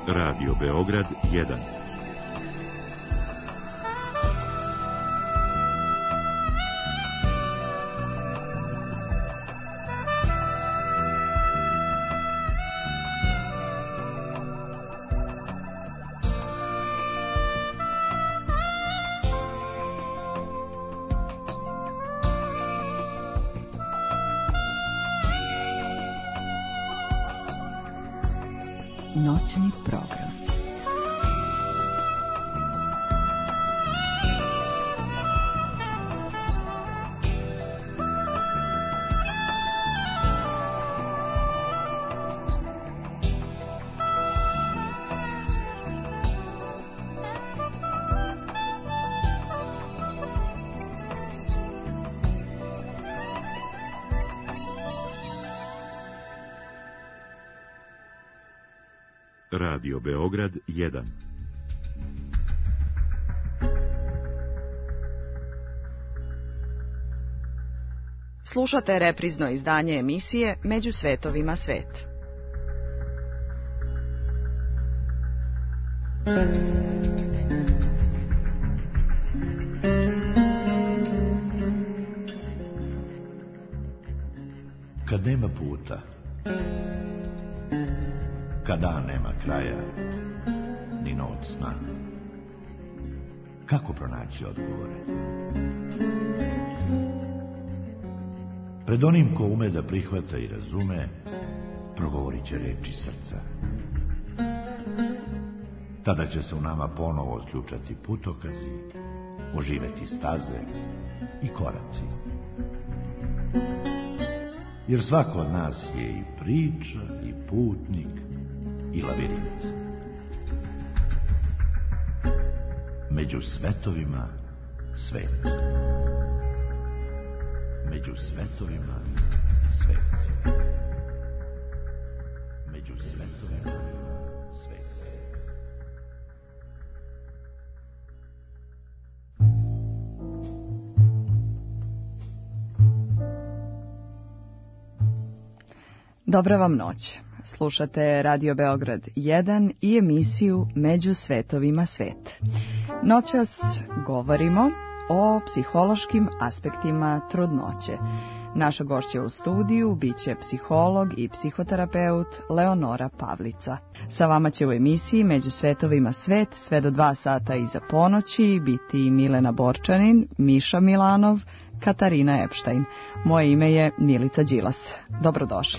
Radio Beograd 1. Noćni program. Radio Beograd 1. Slušate reprizno izdanje emisije Među svetovima svet. Kad nema puta, kad dan nema kraja, ni noć sna, kako pronaći odgovore? Pred onim ko ume da prihvata i razume, progovorit će reči srca. Tada će se u nama ponovo otključati putokazi, oživeti staze i koraci. Jer svako od nas je i priča, i putnik, i lavirint. Među svetovima svet. Među svetovima svet. Među svetovima svet. Dobra vam noć. Slušate Radio Beograd 1 i emisiju Među svetovima svet. Noćas govorimo o psihološkim aspektima trudnoće. Naša gošća u studiju biće psiholog i psihoterapeut Leonora Pavlica. Sa vama će u emisiji Među svetovima svet sve do 2 sata iza ponoći biti Milena Borčanin, Miša Milanov, Katarina Epštajn. Moje ime je Milica Đilas. Dobrodošli.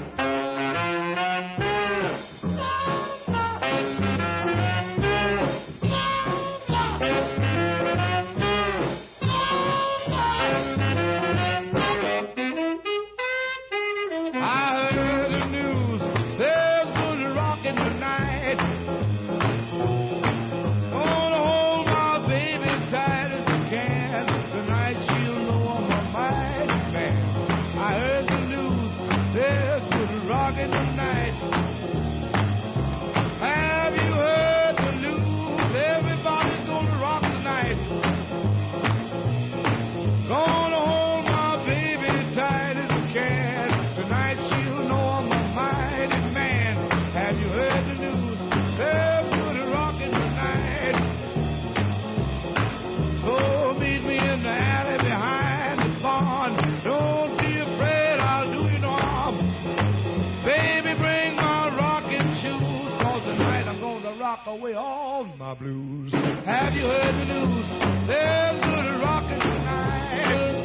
Away all my blues. Have you heard the news? There's good rockin' tonight.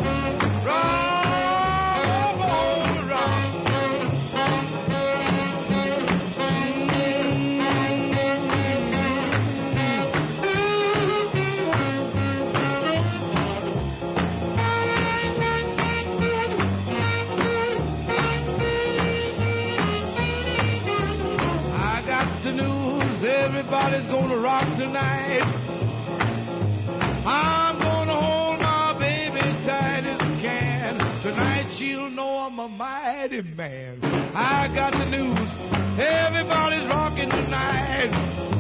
Rock on, rock. I got the news. Everybody's gonna rock tonight. I'm gonna hold my baby tight as I can. Tonight she'll know I'm a mighty man. I got the news. Everybody's rocking tonight.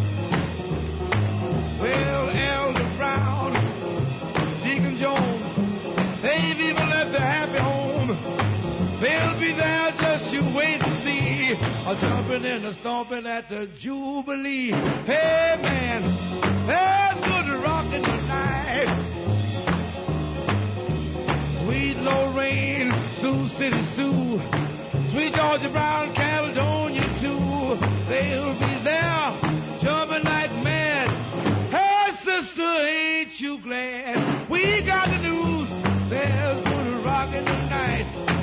Well, Elder Brown, Deacon Jones, they've even left the happy home. They'll be there, just you wait and see. night, jumping and stomping at the Jubilee. Hey man, there's good rockin' tonight. Sweet Lorraine, Sioux City Sue, Sweet Georgia Brown, Caledonia too. They'll be there, jumping like mad. Hey sister, ain't you glad? We got the news, there's good rockin' tonight.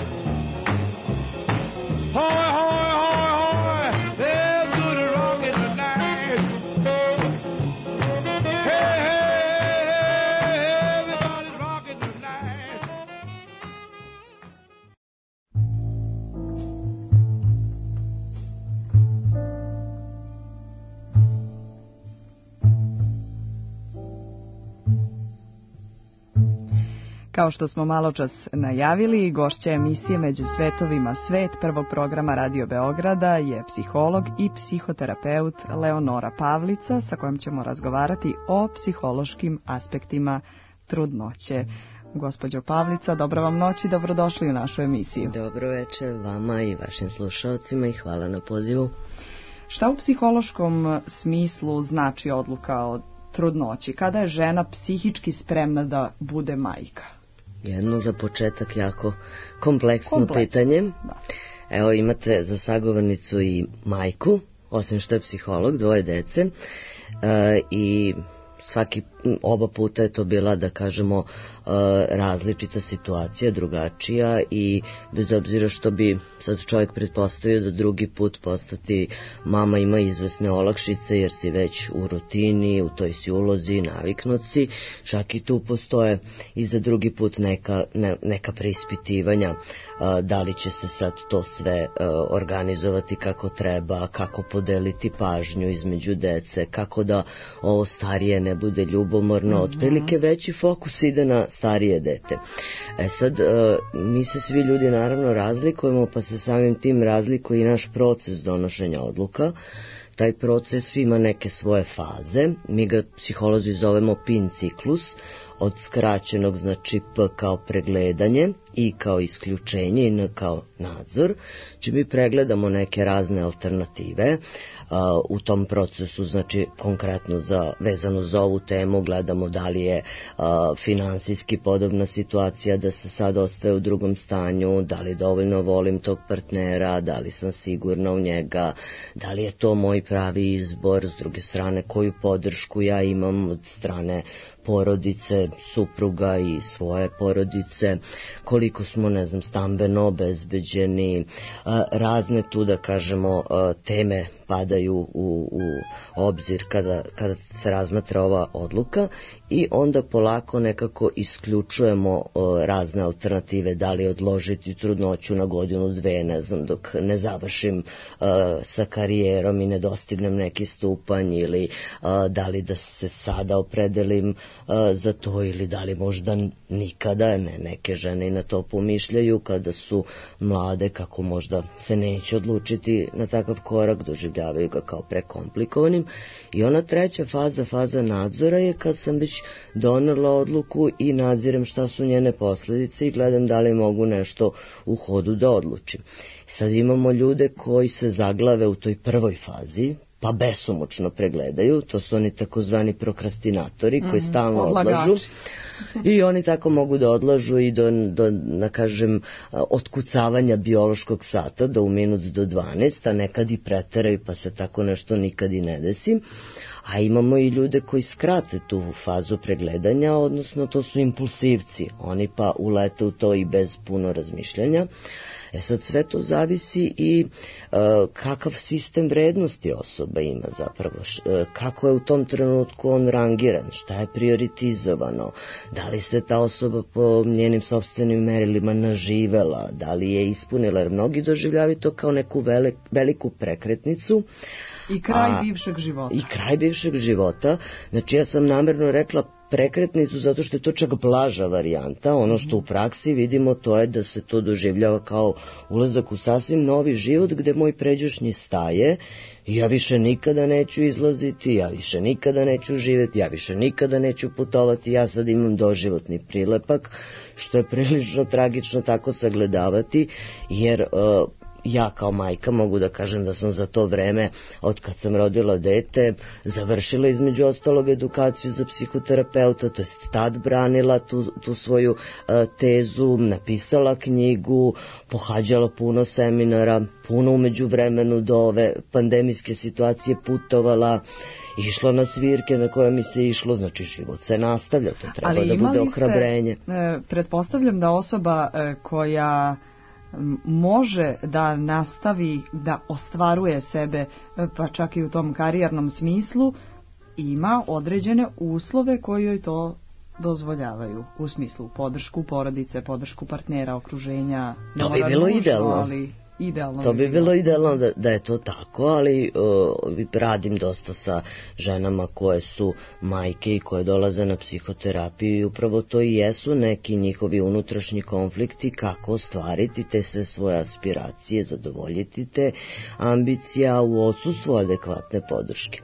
Hoy, hoy, hoy, hoy, there's good rockin' tonight. Hey, hey, everybody's rockin' tonight. Kao što smo maločas najavili, gošća emisije Među svetovima svet prvog programa Radio Beograda je psiholog i psihoterapeut Leonora Pavlica, sa kojom ćemo razgovarati o psihološkim aspektima trudnoće. Gospođo Pavlica, dobra vam noć i dobrodošli u našu emisiju. Dobro večer vama i vašim slušalcima i hvala na pozivu. Šta u psihološkom smislu znači odluka o trudnoći? Kada je žena psihički spremna da bude majka? Jedno za početak jako kompleksno pitanje. Da. Evo imate za sagovornicu i majku, osim što je psiholog, 2 dece i oba puta je to bila, da kažemo, različita situacija, drugačija i bez obzira što bi sad čovjek pretpostavio da drugi put postati mama ima izvesne olakšice jer si već u rutini, u toj si ulozi, naviknut si, čak i tu postoje i za drugi put neka preispitivanja da li će se sad to sve organizovati kako treba, kako podeliti pažnju između dece, kako da ovo starije ne bude ljubomorno, otprilike veći fokus ide na starije dete. Sad, mi se svi ljudi naravno razlikujemo, pa se samim tim razlikuje i naš proces donošenja odluka. Taj proces ima neke svoje faze, mi ga psiholozi zovemo PIN ciklus, od skraćenog znači P kao pregledanje, I kao isključenje i N kao nadzor, či mi pregledamo neke razne alternative. U tom procesu, znači konkretno vezano za ovu temu, gledamo da li je finansijski podobna situacija da se sad ostaje u drugom stanju, da li dovoljno volim tog partnera, da li sam sigurna u njega, da li je to moj pravi izbor, s druge strane koju podršku ja imam od strane porodice, supruga i svoje porodice, koliko smo, ne znam, stambeno obezbeđeni, razne tu, da kažemo, teme padaju u obzir kada se razmatra ova odluka i onda polako nekako isključujemo razne alternative, da li odložiti trudnoću na godinu, 2, ne znam, dok ne završim sa karijerom i ne dostignem neki stupanj, ili da li da se sada opredelim za to, ili da li možda nikada. Neke žene i na to pomišljaju kada su mlade, kako možda se neće odlučiti na takav korak, doživljavaju ga kao prekomplikovanim. I ona treća faza nadzora je kad sam već donela odluku i nadzirem šta su njene posljedice i gledam da li mogu nešto u hodu da odlučim. Sad imamo ljude koji se zaglave u toj prvoj fazi, pa besomučno pregledaju, to su oni takozvani prokrastinatori koji stalno odlažu. I oni tako mogu da odlažu i do da kažem, otkucavanja biološkog sata, do 1 do 12, a nekad i preteraju pa se tako nešto nikad i ne desi. A imamo i ljude koji skrate tu fazu pregledanja, odnosno to su impulsivci, oni pa ulete u to i bez puno razmišljanja. Sad sve to zavisi i kakav sistem vrednosti osoba ima zapravo, kako je u tom trenutku on rangiran, šta je prioritizovano, da li se ta osoba po njenim sopstvenim merilima naživela, da li je ispunila, jer mnogi doživljavaju to kao neku veliku prekretnicu. I kraj bivšeg života. I kraj bivšeg života. Znači ja sam namjerno rekla prekretnicu zato što je to čak blaža varijanta. Ono što u praksi vidimo to je da se to doživljava kao ulazak u sasvim novi život gde moj pređašnji staje i ja više nikada neću izlaziti, ja više nikada neću živjeti, ja više nikada neću putovati, ja sad imam doživotni prilepak, što je prilično tragično tako sagledavati, jer ja kao majka mogu da kažem da sam za to vreme, od kad sam rodila dete, završila između ostalog edukaciju za psihoterapeuta, to jest tad branila tu svoju tezu, napisala knjigu, pohađala puno seminara, puno umeđu vremenu do ove pandemijske situacije putovala, išla na svirke na koje mi se išlo, znači život se nastavlja, to treba da bude ohrabrenje. Pretpostavljam da osoba koja može da nastavi da ostvaruje sebe, pa čak i u tom karijernom smislu, ima određene uslove koji joj to dozvoljavaju, u smislu podršku porodice, podršku partnera, okruženja. To bi bilo idealno. Ali idealno to bi bilo idealno da je to tako, ali radim dosta sa ženama koje su majke i koje dolaze na psihoterapiju i upravo to i jesu neki njihovi unutrašnji konflikti, kako ostvariti te sve svoje aspiracije, zadovoljiti te ambicija u odsustvu adekvatne podrške.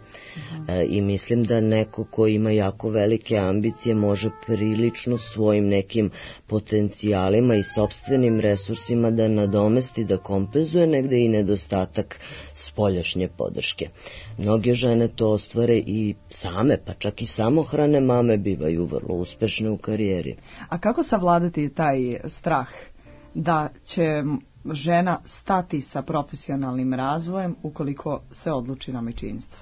I mislim da neko ko ima jako velike ambicije može prilično svojim nekim potencijalima i sopstvenim resursima da nadomesti, da kompenzuje negde i nedostatak spoljašnje podrške. Mnoge žene to ostvare i same, pa čak i samohrane mame bivaju vrlo uspešne u karijeri. A kako savladati taj strah da će žena stati sa profesionalnim razvojem ukoliko se odluči na majčinstvo?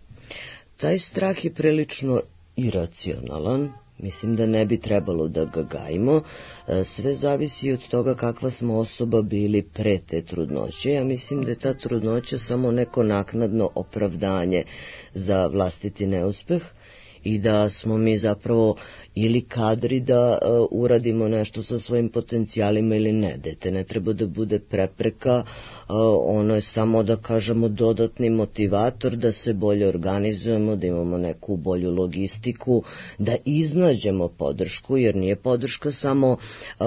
Taj strah je prilično iracionalan, mislim da ne bi trebalo da ga gajimo, sve zavisi od toga kakva smo osoba bili pre te trudnoće. Ja mislim da je ta trudnoća samo neko naknadno opravdanje za vlastiti neuspeh i da smo mi zapravo ili kadri da uradimo nešto sa svojim potencijalima ili ne. Dete ne treba da bude prepreka, ono je samo, da kažemo, dodatni motivator da se bolje organizujemo, da imamo neku bolju logistiku, da iznađemo podršku, jer nije podrška samo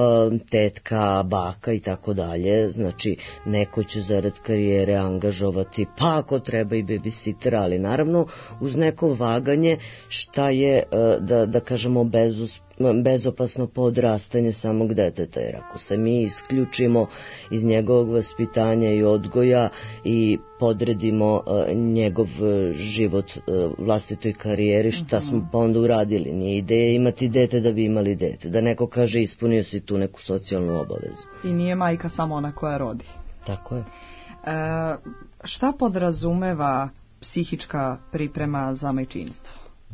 tetka, baka i tako dalje, znači neko će zarad karijere angažovati, pa ako treba i babysitera, ali naravno uz neko vaganje šta je, da kažemo, bezopasno podrastanje samog deteta, jer ako se mi isključimo iz njegovog vaspitanja i odgoja i podredimo njegov život vlastitoj karijeri, šta smo pa onda uradili? Nije ideja imati dete da bi imali dete, da neko kaže ispunio si tu neku socijalnu obavezu. I nije majka samo ona koja rodi. Tako je. Šta podrazumeva psihička priprema za majčinstvo?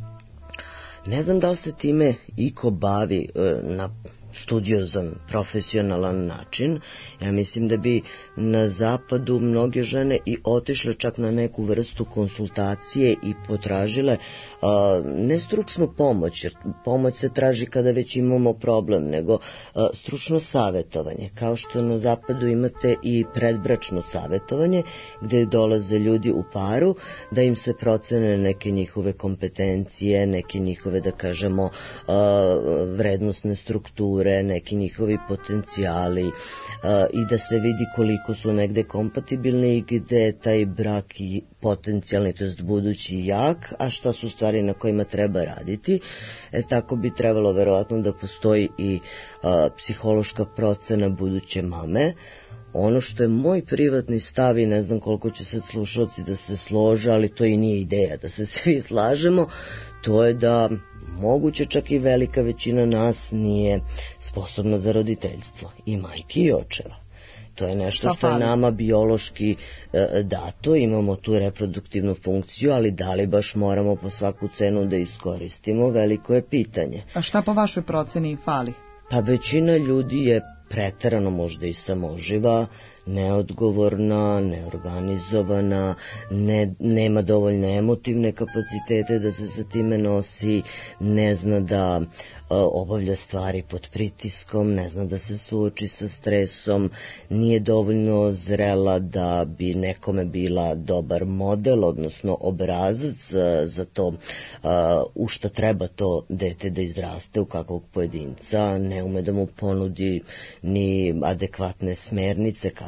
Ne znam da li se time iko bavi na studiozan, profesionalan način. Ja mislim da bi na zapadu mnoge žene i otišle čak na neku vrstu konsultacije i potražile ne stručnu pomoć, jer pomoć se traži kada već imamo problem, nego stručno savjetovanje. Kao što na zapadu imate i predbračno savjetovanje, gde dolaze ljudi u paru, da im se procene neke njihove kompetencije, neke njihove, da kažemo, vrednosne strukture, neki njihovi potencijali i da se vidi koliko su negde kompatibilni i gde taj brak i potencijalni, to jest budući jak, a šta su stvari na kojima treba raditi. Tako bi trebalo verovatno da postoji i psihološka procena buduće mame. Ono što je moj privatni stav i ne znam koliko će sad slušalci da se slože, ali to i nije ideja da se svi slažemo, to je da moguće čak i velika većina nas nije sposobna za roditeljstvo, i majki i očeva. To je nešto što je nama biološki dato, imamo tu reproduktivnu funkciju, ali da li baš moramo po svaku cenu da iskoristimo, veliko je pitanje. A šta po vašoj proceni fali? Pa većina ljudi je preterano možda i samoživa, neodgovorna, neorganizovana, nema dovoljne emotivne kapacitete da se sa time nosi, ne zna da obavlja stvari pod pritiskom, ne zna da se suoči sa stresom, nije dovoljno zrela da bi nekome bila dobar model, odnosno obrazac za to u šta treba to dete da izraste, u kakvog pojedinca, ne ume da mu ponudi ni adekvatne smernice kako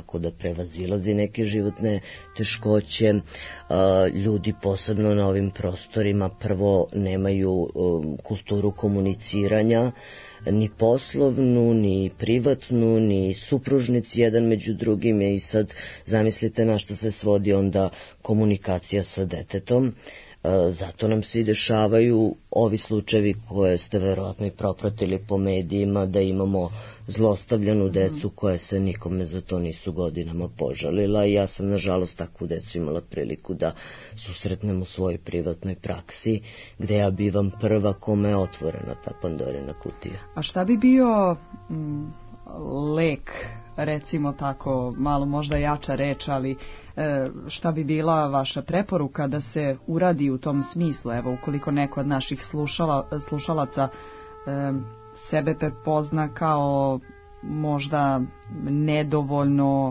kako da prevazilazi neke životne teškoće. Ljudi posebno na ovim prostorima prvo nemaju kulturu komuniciranja, ni poslovnu, ni privatnu, ni supružnici jedan među drugim, i sad zamislite na što se svodi onda komunikacija sa detetom. Zato nam se i dešavaju ovi slučajevi koje ste verovatno i propratili po medijima, da imamo zlostavljanu decu koje se nikome za to nisu godinama požalila, i ja sam nažalost takvu decu imala priliku da susretnem u svojoj privatnoj praksi, gde ja bivam prva kome je otvorena ta Pandorina kutija. A šta bi bio lek, recimo tako, malo možda jača reč, ali šta bi bila vaša preporuka da se uradi u tom smislu? Evo, ukoliko neko od naših slušalaca sebe prepozna kao možda nedovoljno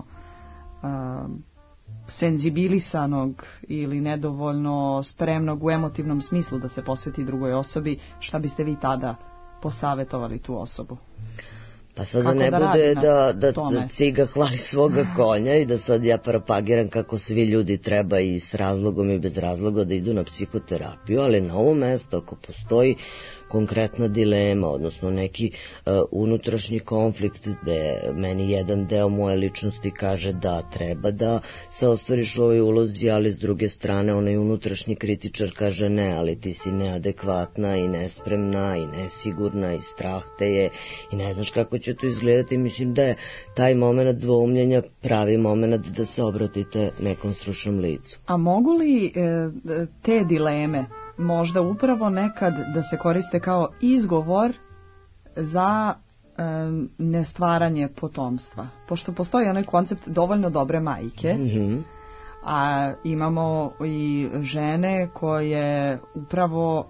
senzibilisanog ili nedovoljno spremnog u emotivnom smislu da se posveti drugoj osobi, šta biste vi tada posavetovali tu osobu? Pa sad da ne bude da ciga hvali svoga konja i da sad ja propagiram kako svi ljudi treba i s razlogom i bez razloga da idu na psihoterapiju, ali na ovo mesto ako postoji konkretna dilema, odnosno neki unutrašnji konflikt gde meni jedan deo moje ličnosti kaže da treba da se ostvariš u ovoj ulozi, ali s druge strane onaj unutrašnji kritičar kaže ne, ali ti si neadekvatna i nespremna i nesigurna i strah te je i ne znaš kako će to izgledati. Mislim da je taj moment dvoumljenja pravi moment da se obratite nekom stručnom licu. A mogu li te dileme možda upravo nekad da se koriste kao izgovor za nestvaranje potomstva? Pošto postoji onaj koncept dovoljno dobre majke, a imamo i žene koje upravo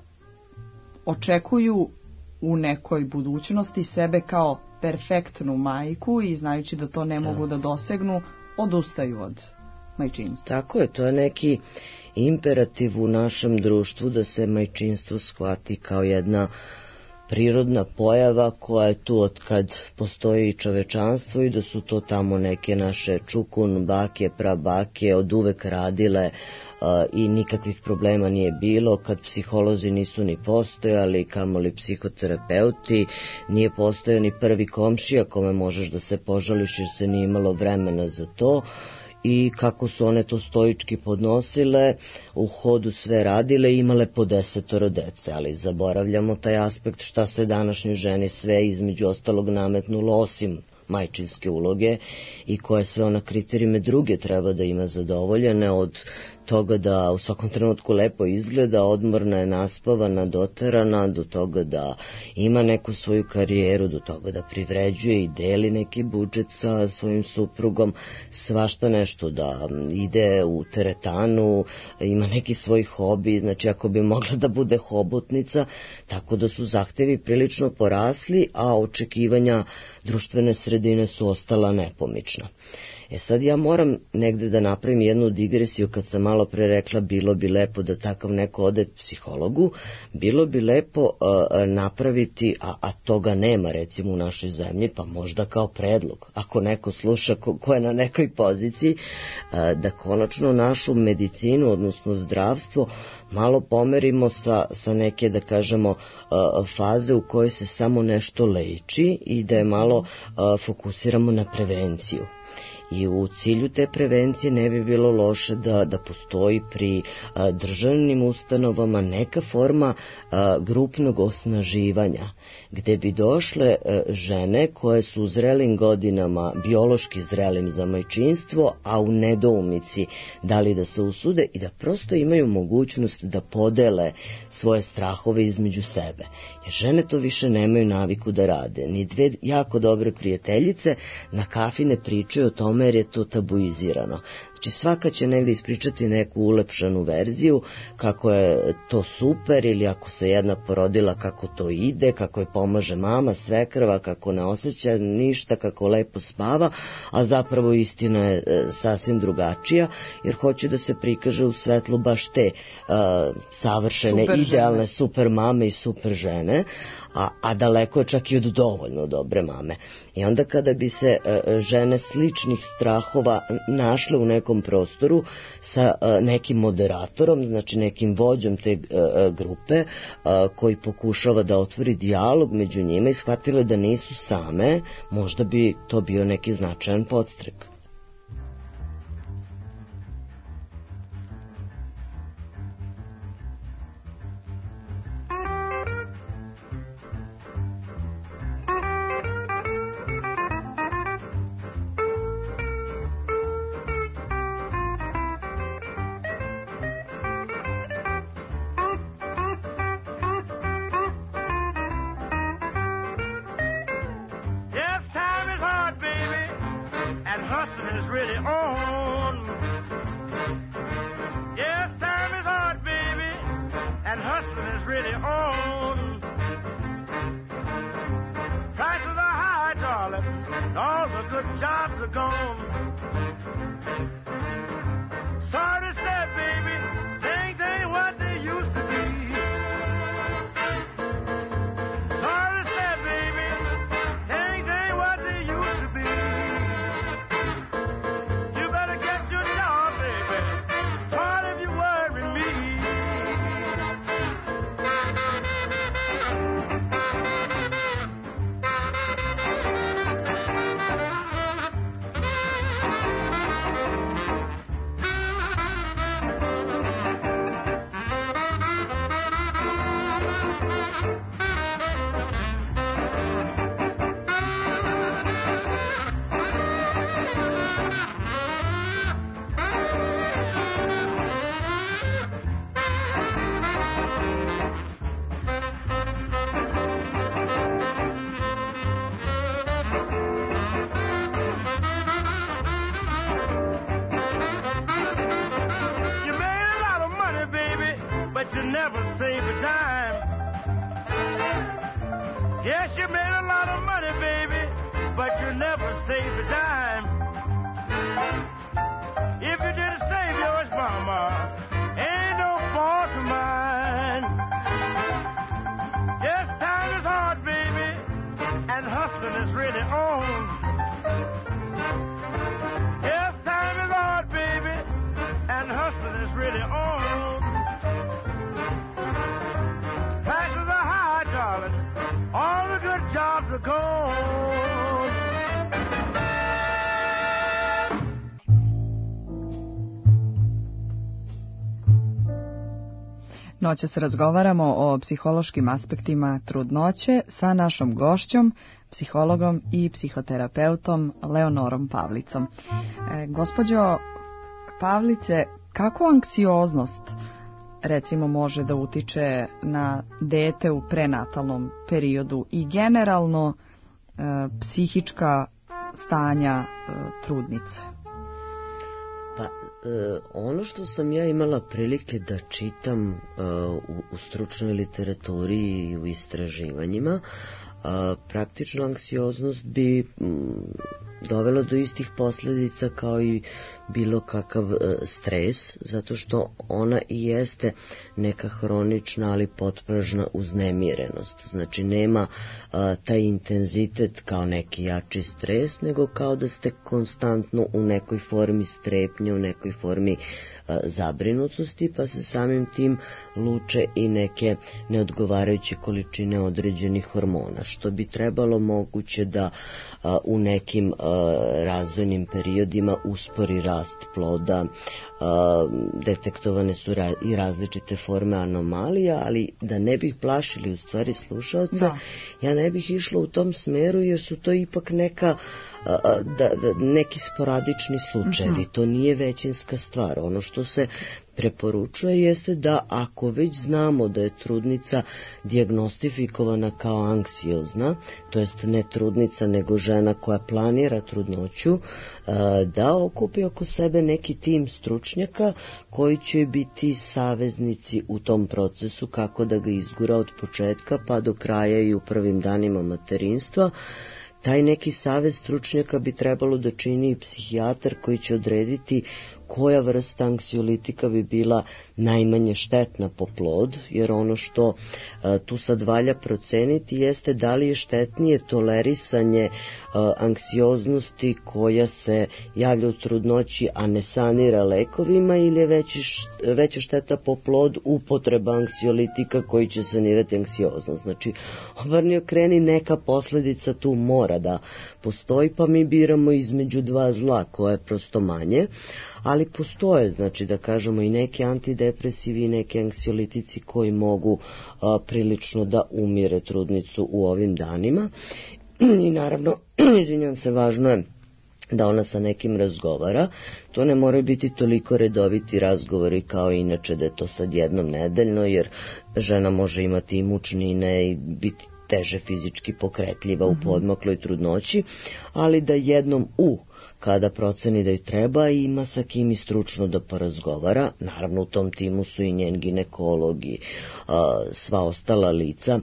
očekuju u nekoj budućnosti sebe kao perfektnu majku i znajući da to ne mogu da dosegnu, odustaju od majčinstva. Tako je, to je neki imperativ u našem društvu da se majčinstvo shvati kao jedna prirodna pojava koja je tu od kad postoji čovečanstvo i da su to tamo neke naše čukun, bake, prabake od uvek radile i nikakvih problema nije bilo. Kad psiholozi nisu ni postojali, kamoli psihoterapeuti, nije postojao ni prvi komšija kome možeš da se požališ jer se nije imalo vremena za to. I kako su one to stoički podnosile, u hodu sve radile i imale po 10 dece, ali zaboravljamo taj aspekt šta se današnjoj ženi sve između ostalog nametnulo osim majčinske uloge i koje sve ona kriterijume druge treba da ima zadovoljene, od toga da u svakom trenutku lepo izgleda, odmorna je, naspavana, doterana, do toga da ima neku svoju karijeru, do toga da privređuje i deli neki budžet sa svojim suprugom, svašta nešto, da ide u teretanu, ima neki svoj hobi, znači ako bi mogla da bude hobotnica, tako da su zahtevi prilično porasli, a očekivanja društvene sredine su ostala nepomična. Sad ja moram negde da napravim jednu digresiju kad sam malo pre rekla bilo bi lepo da takav neko ode psihologu, bilo bi lepo napraviti, a toga nema recimo u našoj zemlji, pa možda kao predlog, ako neko sluša ko je na nekoj poziciji, da konačno našu medicinu, odnosno zdravstvo, malo pomerimo sa neke, da kažemo, faze u kojoj se samo nešto leči i da je malo fokusiramo na prevenciju. I u cilju te prevencije ne bi bilo loše da postoji pri državnim ustanovama neka forma grupnog osnaživanja, gde bi došle žene koje su u zrelim godinama, biološki zrelim za majčinstvo, a u nedoumici da li da se usude i da prosto imaju mogućnost da podele svoje strahove između sebe. Jer žene to više nemaju naviku da rade. Ni dve jako dobre prijateljice na kafi ne pričaju o tome jer je to tabuizirano. Znači svaka će negdje ispričati neku ulepšanu verziju, kako je to super, ili ako se jedna porodila kako to ide, kako je pomaže mama, svekrva, kako ne osjeća ništa, kako lepo spava, a zapravo istina je sasvim drugačija, jer hoće da se prikaže u svetlu baš te savršene, super idealne žene. super mame i super žene, a daleko je čak i od dovoljno dobre mame. I onda kada bi se žene sličnih strahova našle u nekom prostoru sa nekim moderatorom, znači nekim vođom te grupe, koji pokušava da otvori dijalog među njima i shvatile da nisu same, možda bi to bio neki značajan podstrek. Noćas razgovaramo o psihološkim aspektima trudnoće sa našom gošćom, psihologom i psihoterapeutom Leonorom Pavlicom. Gospođo Pavlice, kako anksioznost recimo može da utiče na dete u prenatalnom periodu i generalno psihička stanja trudnice? Pa, ono što sam ja imala prilike da čitam u stručnoj literaturi i u istraživanjima, praktično anksioznost bi dovela do istih posljedica kao i bilo kakav stres, zato što ona i jeste neka hronična, ali potpražna uznemirenost. Znači nema taj intenzitet kao neki jači stres, nego kao da ste konstantno u nekoj formi strepnje, u nekoj formi zabrinutosti, pa se samim tim luče i neke neodgovarajuće količine određenih hormona, što bi trebalo moguće da u nekim razvojnim periodima uspori rast ploda. Detektovane su i različite forme anomalija, ali da ne bih plašili u stvari slušaoca, ja ne bih išla u tom smeru, jer su to ipak neki sporadični slučajevi. To nije većinska stvar. Ono što se preporučuje jeste da ako već znamo da je trudnica dijagnostifikovana kao anksiozna, to jest ne trudnica nego žena koja planira trudnoću, da okupi oko sebe neki tim stručnjaka koji će biti saveznici u tom procesu, kako da ga izgura od početka pa do kraja i u prvim danima materinstva. Taj neki savez stručnjaka bi trebalo da čini i psihijatar koji će odrediti koja vrsta anksiolitika bi bila najmanje štetna po plod, jer ono što tu sad valja proceniti jeste da li je štetnije tolerisanje anksioznosti koja se javlja u trudnoći, a ne sanira lekovima, ili je veća šteta po plod upotreba anksiolitika koji će sanirati anksioznost. Znači, obrni okreni, neka posledica tu mora da postoji, pa mi biramo između dva zla koje je prosto manje, ali postoje, znači da kažemo, i neki antidepresivi i neki anksiolitici koji mogu prilično da umire trudnicu u ovim danima. I naravno, izvinjam se, važno je da ona sa nekim razgovara. To ne moraju biti toliko redoviti razgovori kao inače da je to sad jednom nedeljno, jer žena može imati i mučnine i biti teže fizički pokretljiva u poodmakloj trudnoći, ali da jednom kada proceni da joj treba, ima sa kim i stručno da porazgovara. Naravno, u tom timu su i njen ginekolog i sva ostala lica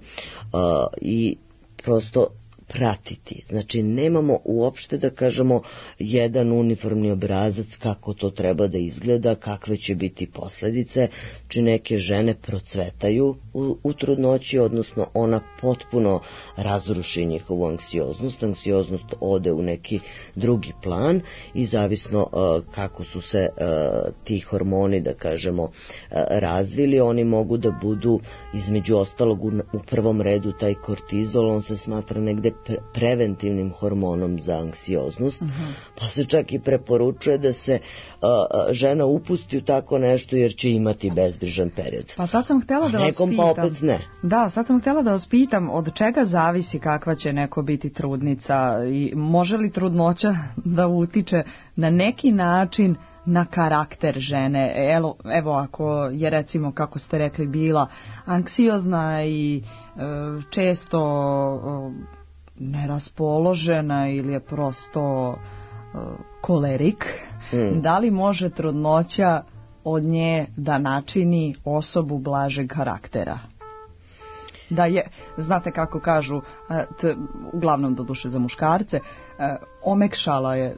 i prosto pratiti. Znači, nemamo uopšte da kažemo jedan uniformni obrazac kako to treba da izgleda, kakve će biti posledice. Znači, neke žene procvetaju u trudnoći, odnosno ona potpuno razruši njihovu anksioznost. Anksioznost ode u neki drugi plan i zavisno kako su se ti hormoni, da kažemo, razvili, oni mogu da budu, između ostalog, u prvom redu taj kortizol, on se smatra negde preventivnim hormonom za anksioznost, pa se čak i preporučuje da se žena upusti u tako nešto jer će imati bezbrižan period. Pa sad sam htjela da vas pitam. Pa opet ne. Da, sad sam htjela da vas pitam od čega zavisi kakva će neko biti trudnica i može li trudnoća da utiče na neki način na karakter žene. Evo ako je, recimo, kako ste rekli, bila anksiozna i često neraspoložena ili je prosto kolerik, da li može trudnoća od nje da načini osobu blažeg karaktera? Da je, znate kako kažu, uglavnom doduše za muškarce, omekšala je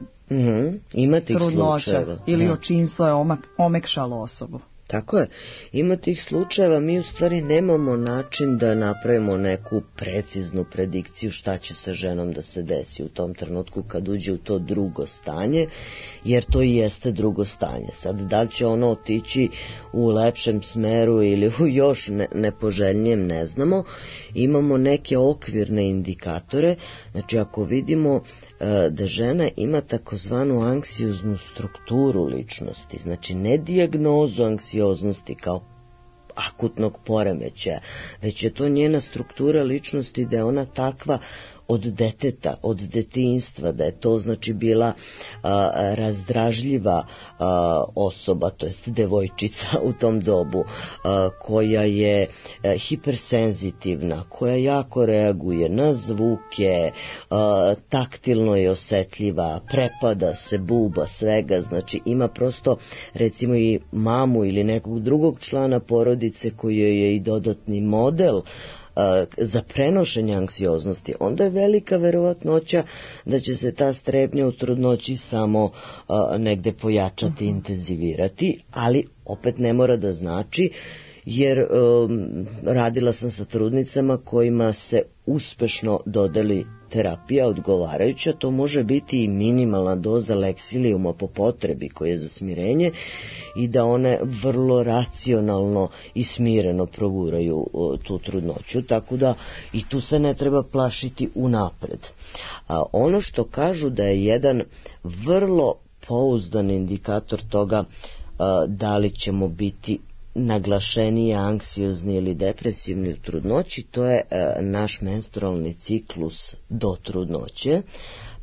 trudnoća ili očinstvo je omekšalo osobu. Tako je. Ima tih slučajeva, mi u stvari nemamo način da napravimo neku preciznu predikciju šta će sa ženom da se desi u tom trenutku kad uđe u to drugo stanje, jer to i jeste drugo stanje. Sad, da li će ono otići u lepšem smeru ili u još nepoželjnijem, ne znamo. Imamo neke okvirne indikatore, znači ako vidimo da žena ima takozvanu anksioznu strukturu ličnosti, znači ne dijagnozu anksioznosti kao akutnog poremećaja, već je to njena struktura ličnosti, da je ona takva od deteta, od detinjstva, da je to znači bila razdražljiva osoba, to jest devojčica u tom dobu, koja je hipersenzitivna, koja jako reaguje na zvuke, taktilno je osetljiva, prepada se buba, svega, znači ima prosto, recimo, i mamu ili nekog drugog člana porodice koji je i dodatni model za prenošenje anksioznosti, onda je velika verovatnoća da će se ta strepnja u trudnoći samo negde pojačati, intenzivirati, ali opet ne mora da znači, jer radila sam sa trudnicama kojima se uspešno dodeli terapija odgovarajuća, to može biti i minimalna doza leksilijuma po potrebi koje je za smirenje i da one vrlo racionalno i smireno proguraju tu trudnoću, tako da i tu se ne treba plašiti unapred. Ono što kažu da je jedan vrlo pouzdan indikator toga da li ćemo biti naglašeniji anksiozni ili depresivni u trudnoći, to je naš menstrualni ciklus do trudnoće,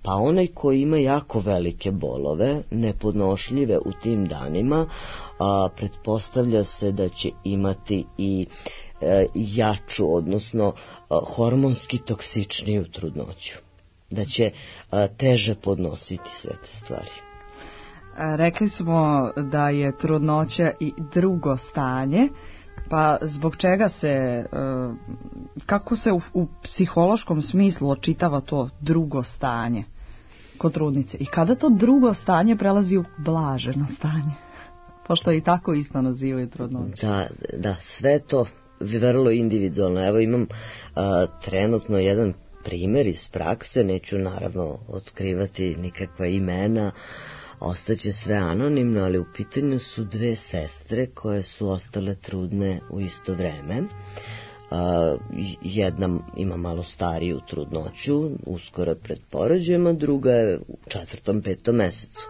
Pa onaj koji ima jako velike bolove, nepodnošljive u tim danima, pretpostavlja se da će imati i jaču, odnosno hormonski toksičniju trudnoću, da će teže podnositi sve te stvari. Rekli smo da je trudnoća i drugo stanje, pa zbog čega se, kako se u psihološkom smislu očitava to drugo stanje kod trudnice i kada to drugo stanje prelazi u blaženo stanje, pošto i tako isto nazivaju trudnoću? Da, sve to vrlo individualno. Evo imam trenutno jedan primjer iz prakse, neću naravno otkrivati nikakva imena, ostaće sve anonimno, ali u pitanju su dve sestre koje su ostale trudne u isto vreme. Jedna ima malo stariju trudnoću, uskoro pred porođajem, a druga je u 4. 5. mesecu.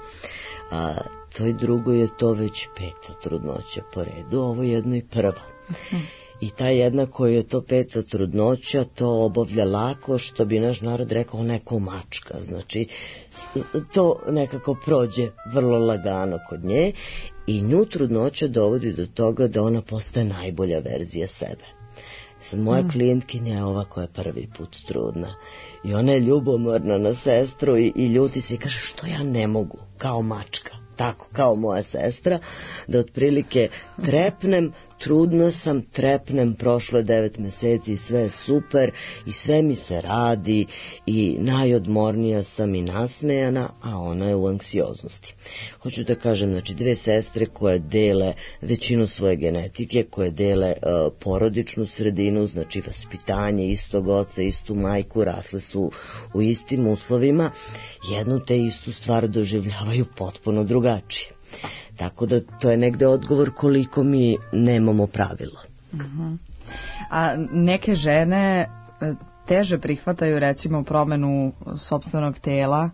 Toj drugoj je to već 5. trudnoća po redu, ovo jednoj prva. I ta jedna koja je to 5. trudnoća to obavlja lako, što bi naš narod rekao, neko mačka. Znači, to nekako prođe vrlo lagano kod nje i nju trudnoća dovodi do toga da ona postaje najbolja verzija sebe. Sad, moja klijentkinja je ova koja je prvi put trudna i ona je ljubomorna na sestru i ljuti se i kaže, što ja ne mogu kao mačka, tako kao moja sestra, da otprilike trepnem, trudna sam, trepnem, prošlo je 9 meseci i sve je super i sve mi se radi i najodmornija sam i nasmejana, a ona je u anksioznosti. Hoću da kažem, znači dve sestre koje dele većinu svoje genetike, koje dele porodičnu sredinu, znači vaspitanje istog oca, istu majku, rasle su u istim uslovima, jednu te istu stvar doživljavaju potpuno drugačije. Tako da to je negde odgovor koliko mi nemamo pravilo. A neke žene teže prihvataju recimo promenu sopstvenog tela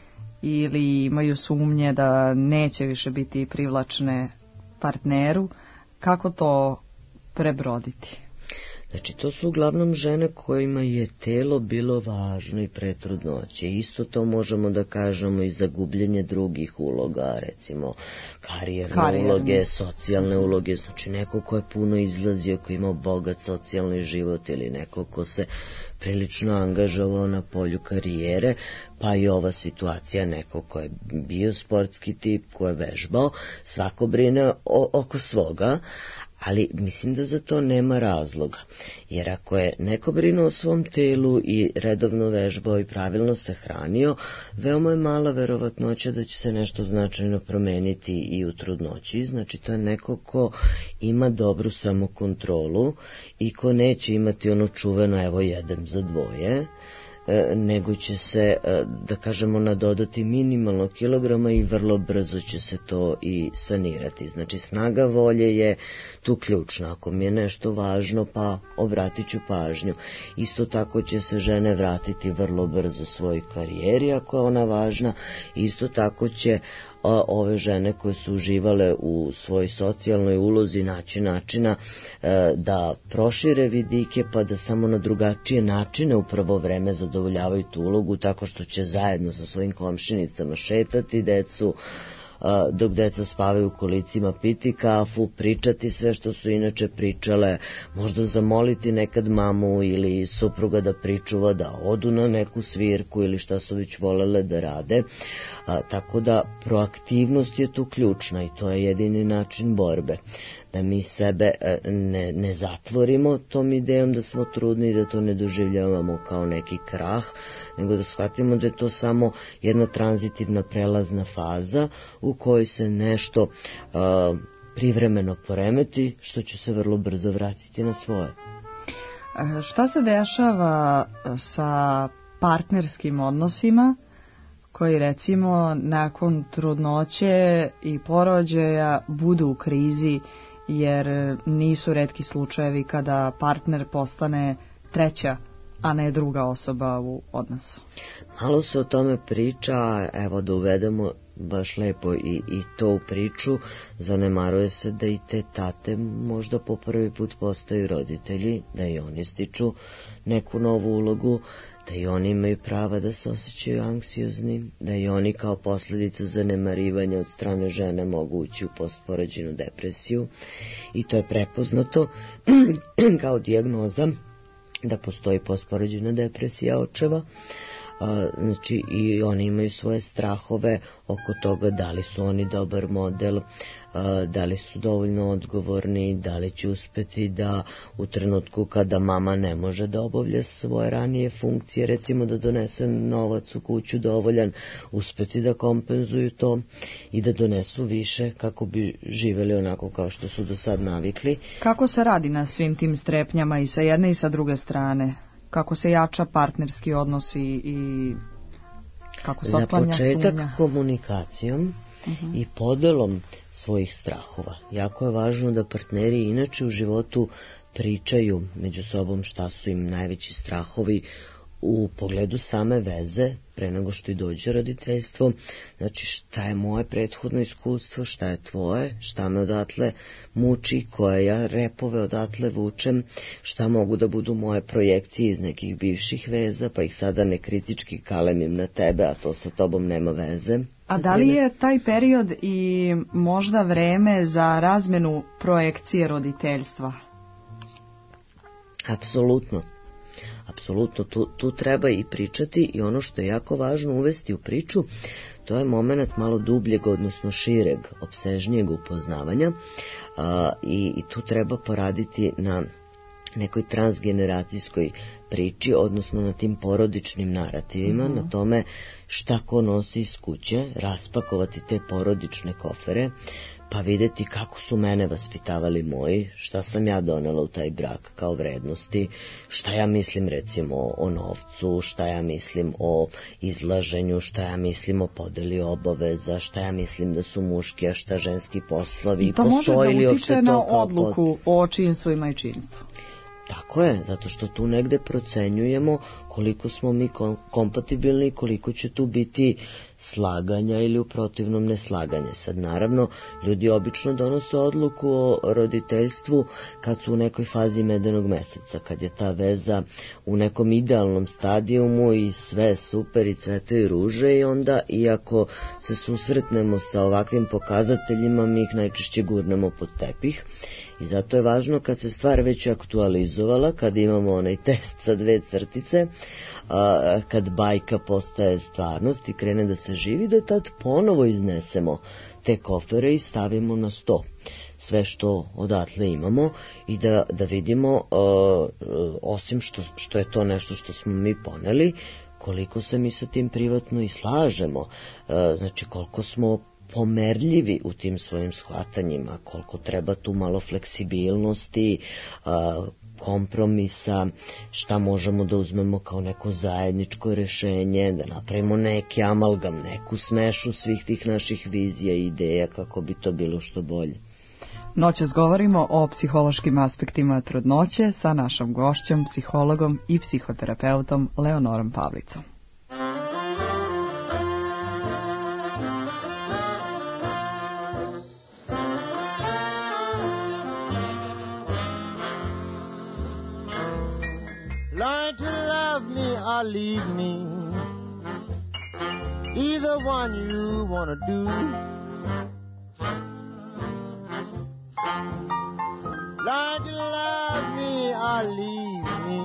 ili imaju sumnje da neće više biti privlačne partneru. Kako to prebroditi? Znači, to su uglavnom žene kojima je telo bilo važno i pre trudnoće. Isto to možemo da kažemo i za gubljenje drugih uloga, recimo karijerne uloge, socijalne uloge. Znači, neko ko je puno izlazio, ko je imao bogat socijalni život ili neko ko se prilično angažovao na polju karijere, pa i ova situacija, neko ko je bio sportski tip, ko je vežbao, svako brine oko svoga. Ali mislim da za to nema razloga, jer ako je neko brinuo o svom telu i redovno vežbao i pravilno se hranio, veoma je mala verovatnoća da će se nešto značajno promeniti i u trudnoći. Znači, to je neko ko ima dobru samokontrolu i ko neće imati ono čuveno evo jedem za dvoje, nego će se, da kažemo, nadodati minimalno kilograma i vrlo brzo će se to i sanirati. Znači, snaga volje je tu ključna. Ako mi je nešto važno, pa obratit ću pažnju. Isto tako će se žene vratiti vrlo brzo svojoj karijeri, ako je ona važna. Isto tako će ove žene koje su uživale u svojoj socijalnoj ulozi naći načina da prošire vidike, pa da samo na drugačije načine u prvo vreme zadovoljavaju tu ulogu, tako što će zajedno sa svojim komšinicama šetati decu, dok deca spavaju u kolicima, piti kafu, pričati sve što su inače pričale, možda zamoliti nekad mamu ili supruga da pričuva, da odu na neku svirku ili šta su već volele da rade. Tako da proaktivnost je tu ključna i to je jedini način borbe. Da mi sebe ne zatvorimo tom idejom da smo trudni i da to ne doživljavamo kao neki krah, nego da shvatimo da je to samo jedna tranzitivna prelazna faza u kojoj se nešto privremeno poremeti, što će se vrlo brzo vratiti na svoje. Šta se dešava sa partnerskim odnosima koji recimo nakon trudnoće i porođaja budu u krizi, jer nisu retki slučajevi kada partner postane treća, a ne druga osoba u odnosu? Malo se o tome priča, evo da uvedemo baš lepo i to u priču, zanemaruje se da i te tate možda po prvi put postaju roditelji, da i oni stiču neku novu ulogu, da i oni imaju prava da se osjećaju anksiozni, da i oni kao posljedica zanemarivanja od strane žene mogu ući u postporođajnu depresiju i to je prepoznato kao dijagnoza da postoji postporođajna depresija očeva. Znači i oni imaju svoje strahove oko toga da li su oni dobar model, da li su dovoljno odgovorni, da li će uspeti da u trenutku kada mama ne može da obavlja svoje ranije funkcije, recimo da donese novac u kuću dovoljan, uspeti da kompenzuju to i da donesu više kako bi živeli onako kao što su do sad navikli. Kako se radi na svim tim strepnjama i sa jedne i sa druge strane? Kako se jača partnerski odnosi i kako se otklanja sumnja? Za početak komunikacijom i podelom svojih strahova. Jako je važno da partneri inače u životu pričaju među sobom šta su im najveći strahovi u pogledu same veze pre nego što i dođe roditeljstvo. Znači šta je moje prethodno iskustvo, šta je tvoje, šta me odatle muči, koje ja repove odatle vučem, šta mogu da budu moje projekcije iz nekih bivših veza, pa ih sada nekritički kalemim na tebe, a to sa tobom nema veze. A da li je taj period i možda vreme za razmenu projekcije roditeljstva? Apsolutno. Apsolutno, tu treba i pričati i ono što je jako važno uvesti u priču, to je moment malo dubljeg, odnosno šireg, opsežnijeg upoznavanja i tu treba poraditi na nekoj transgeneracijskoj priči, odnosno na tim porodičnim narativima, na tome šta ko nosi iz kuće, raspakovati te porodične kofere, pa vidjeti kako su mene vaspitavali moji, šta sam ja donela u taj brak kao vrednosti, šta ja mislim recimo o novcu, šta ja mislim o izlaženju, šta ja mislim o podeli obaveza, šta ja mislim da su muški, a šta ženski poslovi. I to može da utiče na odluku o očinstvu i majčinstvu. Tako je, zato što tu negde procenjujemo koliko smo mi kompatibilni i koliko će tu biti slaganja ili u protivnom neslaganje. Sad naravno, ljudi obično donose odluku o roditeljstvu kad su u nekoj fazi medenog meseca, kad je ta veza u nekom idealnom stadijumu i sve super i cvetaju ruže i onda, iako se susretnemo sa ovakvim pokazateljima, mi ih najčešće gurnemo pod tepih. I zato je važno kad se stvar već aktualizovala, kad imamo onaj test sa 2 crtice, kad bajka postaje stvarnost i krene da se živi, da tad ponovo iznesemo te kofere i stavimo na sto sve što odatle imamo i da vidimo, osim što je to nešto što smo mi poneli, koliko se mi sa tim privatno i slažemo, znači koliko smo pomerljivi u tim svojim shvatanjima, koliko treba tu malo fleksibilnosti, kompromisa, šta možemo da uzmemo kao neko zajedničko rešenje, da napravimo neki amalgam, neku smešu svih tih naših vizija i ideja kako bi to bilo što bolje. Noćas govorimo o psihološkim aspektima trudnoće sa našom gošćom, psihologom i psihoterapeutom Leonorom Pavlicom. Leave me, either one you wanna do. Learn to love me or leave me,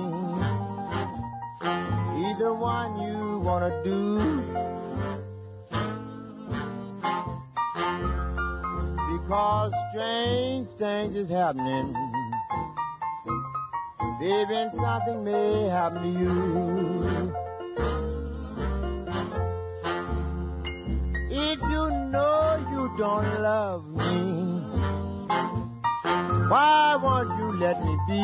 either one you wanna do. Because strange things is happening, baby, and something may happen to you. If you know you don't love me, why won't you let me be?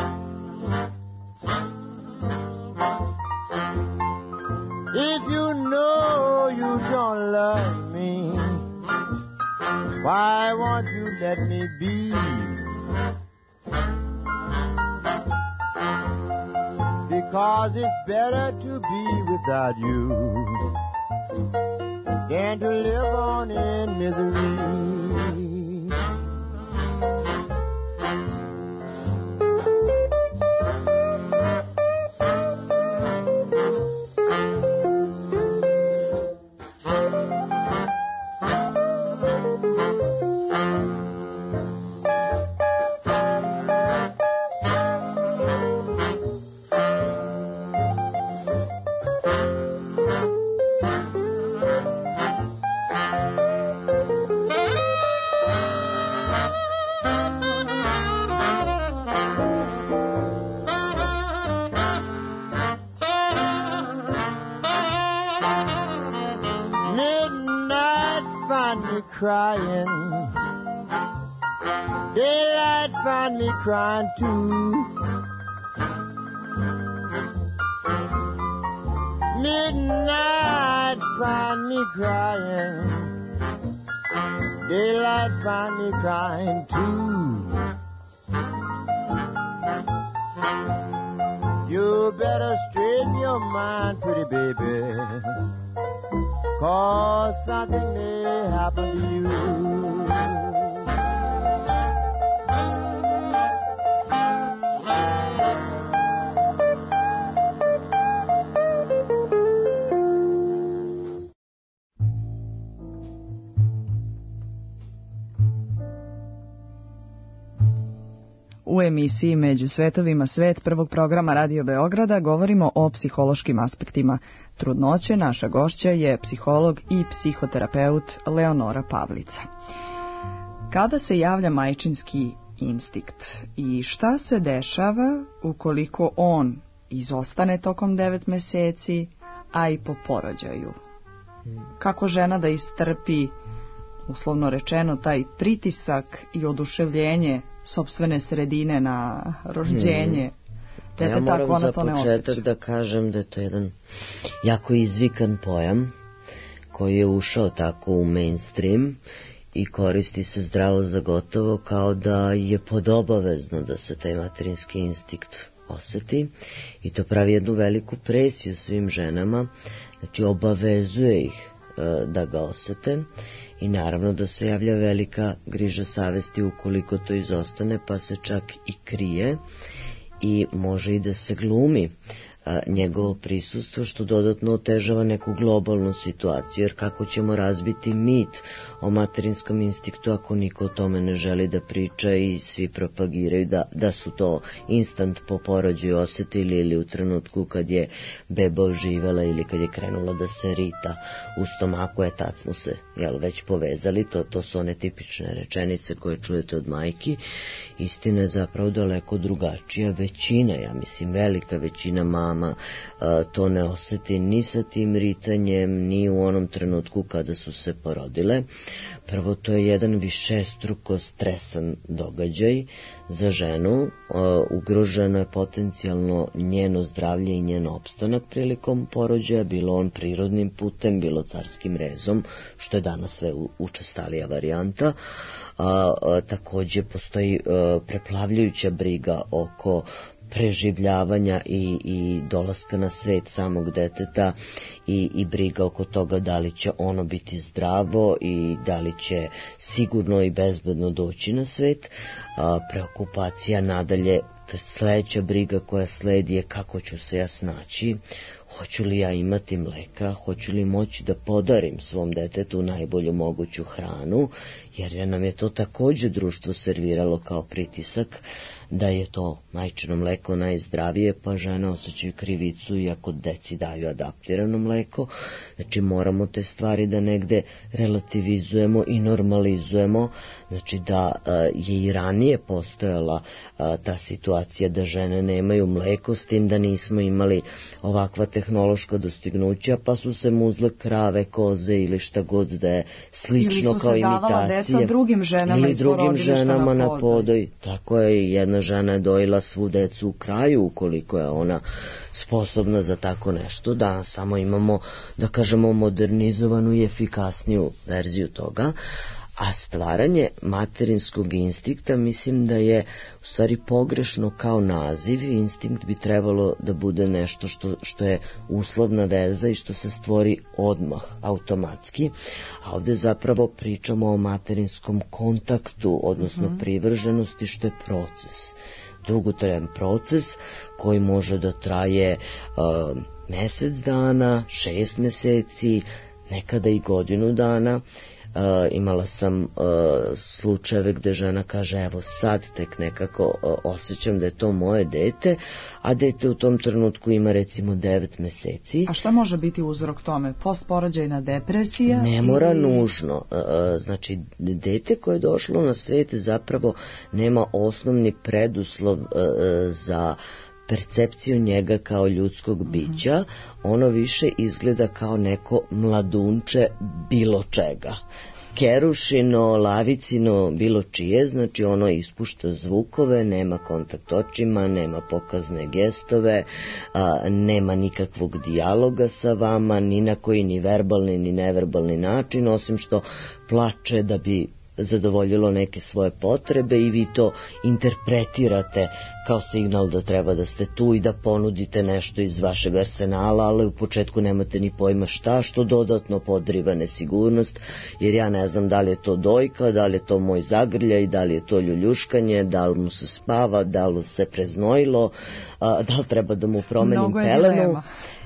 If you know you don't love me, why won't you let me be? Because it's better to be without you than to live on in misery. Crying, daylight find me crying too. Midnight find me crying, daylight find me crying too. You better straighten your mind, pretty baby, 'cause something may happen to you. U emisiji Među svetovima svet prvog programa Radio Beograda govorimo o psihološkim aspektima trudnoće. Naša gošća je psiholog i psihoterapeut Leonora Pavlica. Kada se javlja majčinski instinkt i šta se dešava ukoliko on izostane tokom 9 meseci, a i po porođaju? Kako žena da istrpi, uslovno rečeno, taj pritisak i oduševljenje sopstvene sredine na rođenje? Ja moram za početak da kažem da je to jedan jako izvikan pojam koji je ušao tako u mainstream i koristi se zdravo za gotovo, kao da je podobavezno da se taj materinski instinkt oseti, i to pravi jednu veliku presiju svim ženama, znači obavezuje ih da ga osete, i naravno da se javlja velika griža savesti ukoliko to izostane, pa se čak i krije i može i da se glumi njegovo prisustvo, što dodatno otežava neku globalnu situaciju, jer kako ćemo razbiti mit o materinskom instinktu ako niko o tome ne želi da priča i svi propagiraju da su to instant po porođaju osetili ili u trenutku kad je beba oživela ili kad je krenula da se rita u stomaku, tad smo se već povezali. To su one tipične rečenice koje čujete od majki. Istina je zapravo daleko drugačija. Većina, ja mislim velika većina mama to ne oseti ni sa tim ritanjem, ni u onom trenutku kada su se porodile. Prvo, to je jedan višestruko stresan događaj za ženu. Ugroženo je potencijalno njeno zdravlje i njen opstanak prilikom porođaja, bilo on prirodnim putem, bilo carskim rezom, što je danas sve učestalija varijanta. Takođe postoji preplavljujuća briga oko preživljavanja i dolaska na svet samog deteta i briga oko toga da li će ono biti zdravo i da li će sigurno i bezbedno doći na svet. Preokupacija nadalje, to je sledeća briga koja sledi, je kako ću se ja snaći, hoću li ja imati mleka, hoću li moći da podarim svom detetu najbolju moguću hranu, jer nam je to takođe društvo serviralo kao pritisak da je to majčino mleko najzdravije, pa žene osjećaju krivicu iako deci daju adaptirano mleko. Znači moramo te stvari da negde relativizujemo i normalizujemo, znači da je i ranije postojala ta situacija da žene nemaju mleko, s tim da nismo imali ovakva tehnološka dostignuća, pa su se muzle krave, koze ili šta god da je slično kao imitacije. Ili su se davala deca drugim ženama iz porodilišta na podoj. Tako je, jedna žena je dojila svu decu u kraju ukoliko je ona sposobna za tako nešto. Danas samo imamo, da kažemo, modernizovanu i efikasniju verziju toga. A stvaranje materinskog instinkta mislim da je u stvari pogrešno kao naziv. Instinkt bi trebalo da bude nešto što je uslovna veza i što se stvori odmah, automatski. A ovde zapravo pričamo o materinskom kontaktu, odnosno privrženosti, što je proces. Dugotrajan proces koji može da traje mesec dana, 6 meseci, nekada i godinu dana. Imala sam slučajeve gde žena kaže evo sad tek nekako osjećam da je to moje dete, a dete u tom trenutku ima recimo 9 meseci. A šta može biti uzrok tome? Postporođajna depresija? Ne mora nužno. Znači, dete koje je došlo na svet zapravo nema osnovni preduslov za percepciju njega kao ljudskog bića, ono više izgleda kao neko mladunče bilo čega. Kerušino, lavicino, bilo čije, znači ono ispušta zvukove, nema kontakt očima, nema pokazne gestove, nema nikakvog dijaloga sa vama, ni na koji ni verbalni ni neverbalni način, osim što plače da bi zadovoljilo neke svoje potrebe i vi to interpretirate kao signal da treba da ste tu i da ponudite nešto iz vašeg arsenala, ali u početku nemate ni pojma šta, što dodatno podriva nesigurnost, jer ja ne znam da li je to dojka, da li je to moj zagrljaj, da li je to ljuljuškanje, da li mu se spava, da li se preznojilo, da li treba da mu promenim pelenu.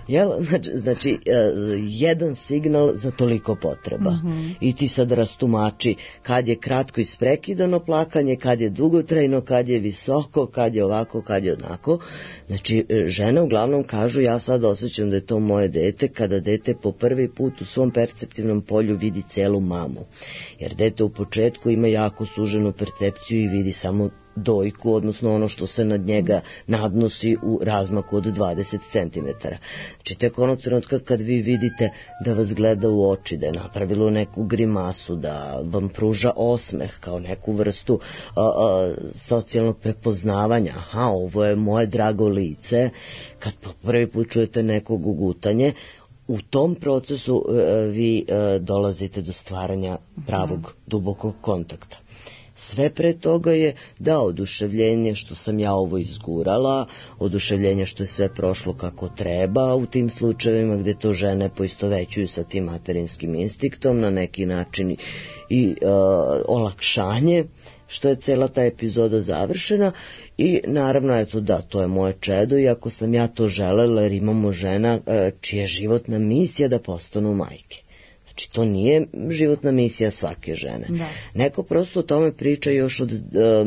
Znači, jedan signal za toliko potreba. I ti sad rastumači kad je kratko isprekidano plakanje, kad je dugotrajno, kad je visoko, kad je ovako, kad je onako. Znači, žene uglavnom kažu ja sad osjećam da je to moje dete, kada dete po prvi put u svom perceptivnom polju vidi celu mamu. Jer dete u početku ima jako suženu percepciju i vidi samo dojku, odnosno ono što se nad njega nadnosi u razmaku od 20 cm. Znači, tek ono trenutka kad vi vidite da vas gleda u oči, da je napravilo neku grimasu, da vam pruža osmeh kao neku vrstu socijalnog prepoznavanja, aha, ovo je moje drago lice, kad po prvi put čujete neko gugutanje, u tom procesu vi dolazite do stvaranja pravog, dubokog kontakta. Sve pre toga je oduševljenje što sam ja ovo izgurala, oduševljenje što je sve prošlo kako treba u tim slučajevima gde to žene poistovećuju sa tim materinskim instinktom, na neki način i olakšanje što je cela ta epizoda završena i naravno eto da, to je moje čedo i ako sam ja to želela jer imamo žena čija je životna misija da postanu majke. Znači, to nije životna misija svake žene. Da. Neko prosto o tome priča još od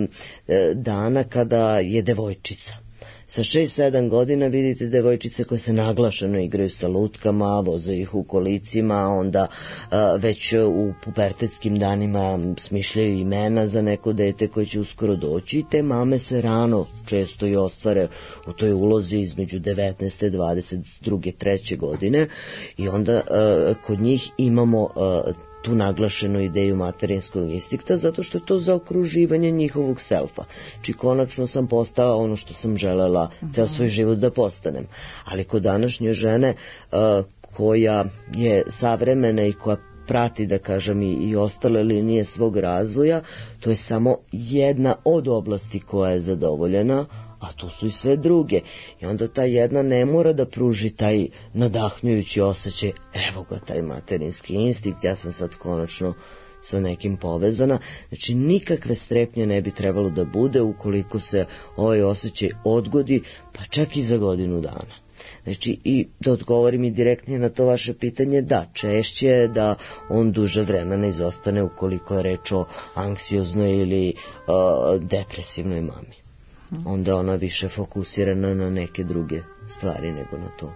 dana kada je devojčica. Sa 6-7 godina vidite devojčice koje se naglašeno igraju sa lutkama, voze ih u kolicima, onda već u pubertetskim danima smišljaju imena za neko dete koje će uskoro doći i te mame se rano često i ostvare u toj ulozi između 19. 22. 3. godine i onda kod njih imamo tu naglašenu ideju materinskog instinkta zato što je to zaokruživanje njihovog selfa. Či konačno sam postala ono što sam želela ceo svoj život da postanem. Ali kod današnje žene koja je savremena i koja prati, da kažem, i ostale linije svog razvoja, to je samo jedna od oblasti koja je zadovoljena, a tu su i sve druge. I onda ta jedna ne mora da pruži taj nadahnjujući osjećaj, evo ga taj materinski instinkt, ja sam sad konačno sa nekim povezana. Znači, nikakve strepnje ne bi trebalo da bude ukoliko se ovaj osjećaj odgodi, pa čak i za godinu dana. Znači, i da odgovorim i direktnije na to vaše pitanje, da, češće je da on duže vremena izostane ukoliko je reč o anksioznoj ili depresivnoj mami. Onda ona više fokusirana na neke druge stvari nego na to.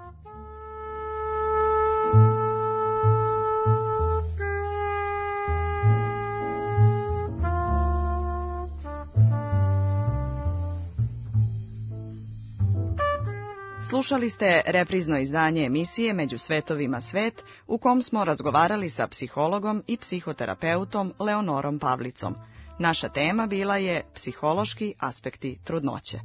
Slušali ste reprizno izdanje emisije Među svetovima svet, u kom smo razgovarali sa psihologom i psihoterapeutom Leonorom Pavlicom. Naša tema bila je psihološki aspekti trudnoće.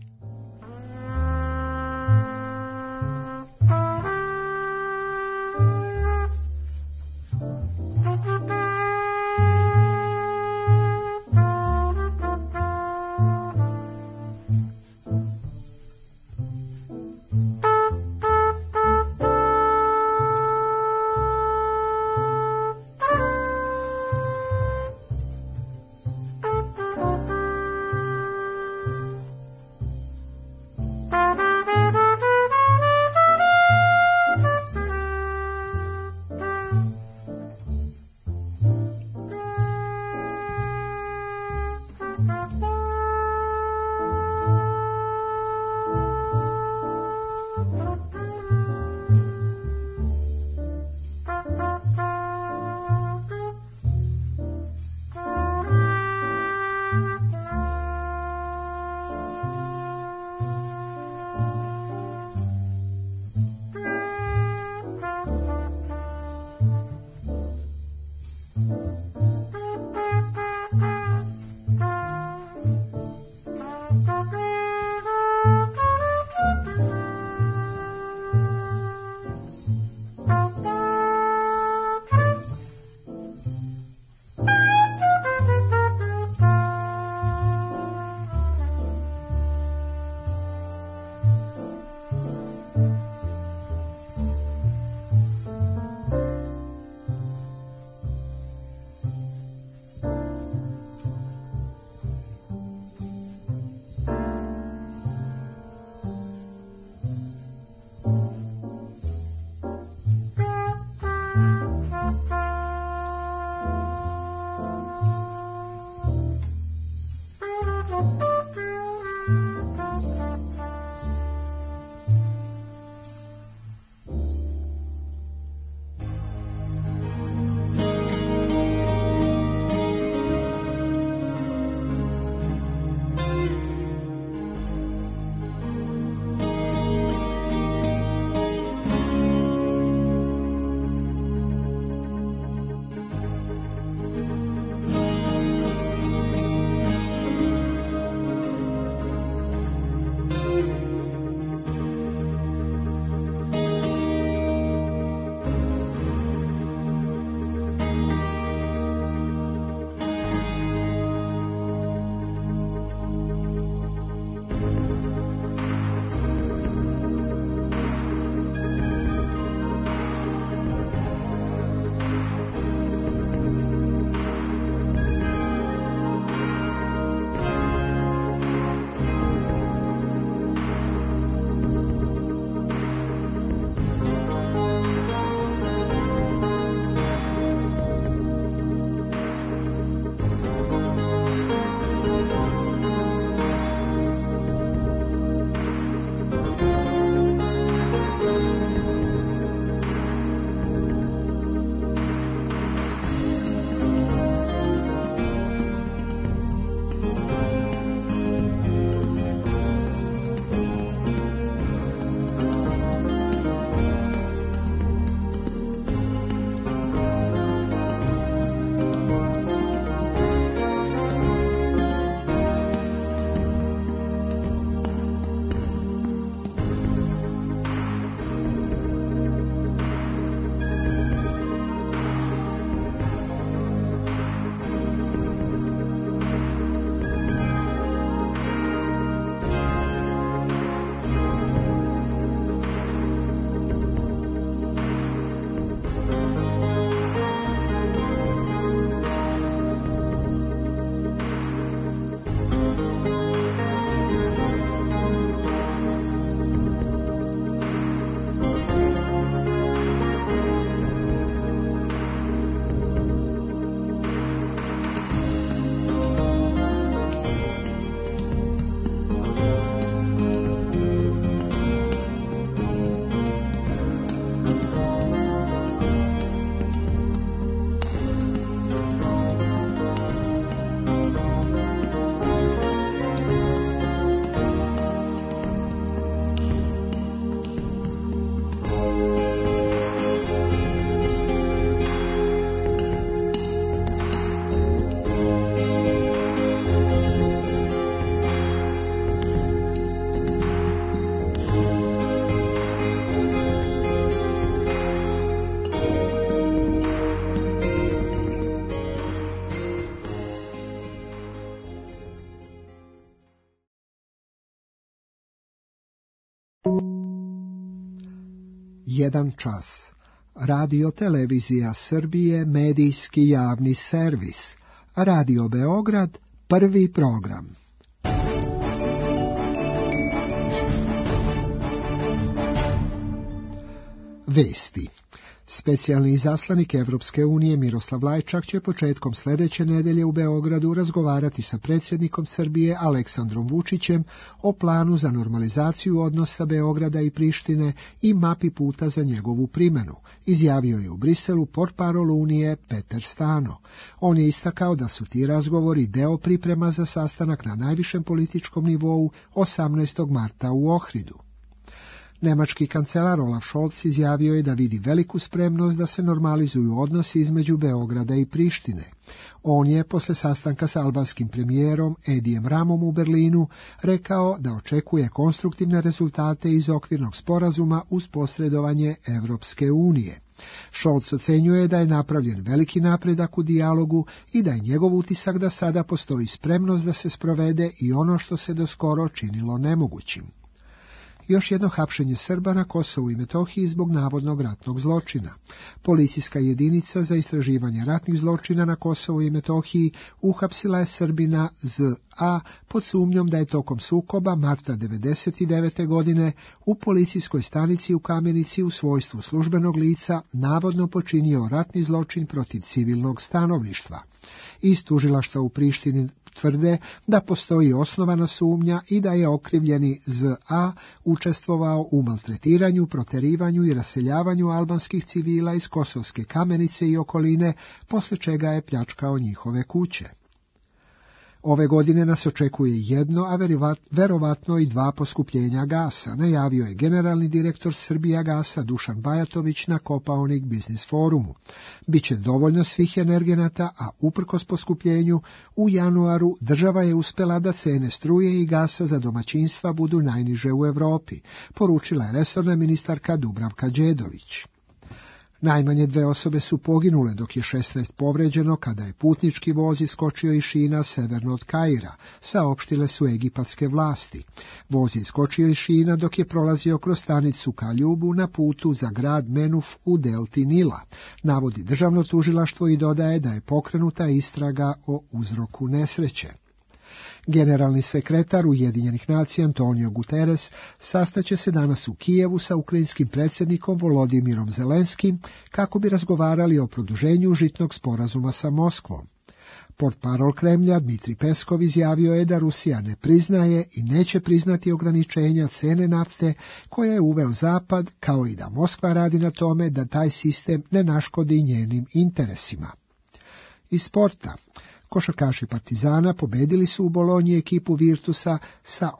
1 čas. Radio Televizija Srbije, medijski javni servis. Radio Beograd, prvi program. Vesti. Specijalni izaslanik Evropske unije Miroslav Lajčak će početkom sljedeće nedelje u Beogradu razgovarati sa predsjednikom Srbije Aleksandrom Vučićem o planu za normalizaciju odnosa Beograda i Prištine i mapi puta za njegovu primjenu, izjavio je u Briselu portparol Unije Peter Stano. On je istakao da su ti razgovori deo priprema za sastanak na najvišem političkom nivou 18. marta u Ohridu. Nemački kancelar Olaf Scholz izjavio je da vidi veliku spremnost da se normalizuju odnosi između Beograda i Prištine. On je, posle sastanka s albanskim premijerom Edijem Ramom u Berlinu, rekao da očekuje konstruktivne rezultate iz okvirnog sporazuma uz posredovanje Evropske unije. Scholz ocenjuje da je napravljen veliki napredak u dijalogu i da je njegov utisak da sada postoji spremnost da se sprovede i ono što se doskoro činilo nemogućim. Još jedno hapšenje Srba na Kosovu i Metohiji zbog navodnog ratnog zločina. Policijska jedinica za istraživanje ratnih zločina na Kosovu i Metohiji uhapsila je Srbina Z.A. pod sumnjom da je tokom sukoba marta 1999. godine u policijskoj stanici u Kamenici u svojstvu službenog lica navodno počinio ratni zločin protiv civilnog stanovništva. Iz tužilaštva u Prištini tvrde da postoji osnovana sumnja i da je okrivljeni Z.A. učestvovao u maltretiranju, proterivanju i raseljavanju albanskih civila iz Kosovske Kamenice i okoline, posle čega je pljačkao njihove kuće. Ove godine nas očekuje jedno, a verovatno i 2 poskupljenja gasa, najavio je generalni direktor Srbijagasa Dušan Bajatović na Kopaonik Biznis forumu. Biće dovoljno svih energenata, a uprkos poskupljenju, u januaru država je uspela da cene struje i gasa za domaćinstva budu najniže u Evropi, poručila je resorna ministarka Dubravka Đedović. Najmanje 2 osobe su poginule, dok je 16 povređeno kada je putnički voz iskočio iz šina severno od Kaira, saopštile su egipatske vlasti. Voz je iskočio iz šina dok je prolazio kroz stanicu Kaljubu na putu za grad Menuf u delti Nila, navodi državno tužilaštvo i dodaje da je pokrenuta istraga o uzroku nesreće. Generalni sekretar Ujedinjenih nacija Antonio Guterres sastaće se danas u Kijevu sa ukrajinskim predsjednikom Volodimirom Zelenskim kako bi razgovarali o produženju žitnog sporazuma sa Moskvom. Portparol Kremlja Dmitri Peskov izjavio je da Rusija ne priznaje i neće priznati ograničenja cene nafte koje je uveo Zapad, kao i da Moskva radi na tome da taj sistem ne naškodi njenim interesima. Iz sporta. Košarkaši Partizana pobedili su u Bolonji ekipu Virtusa sa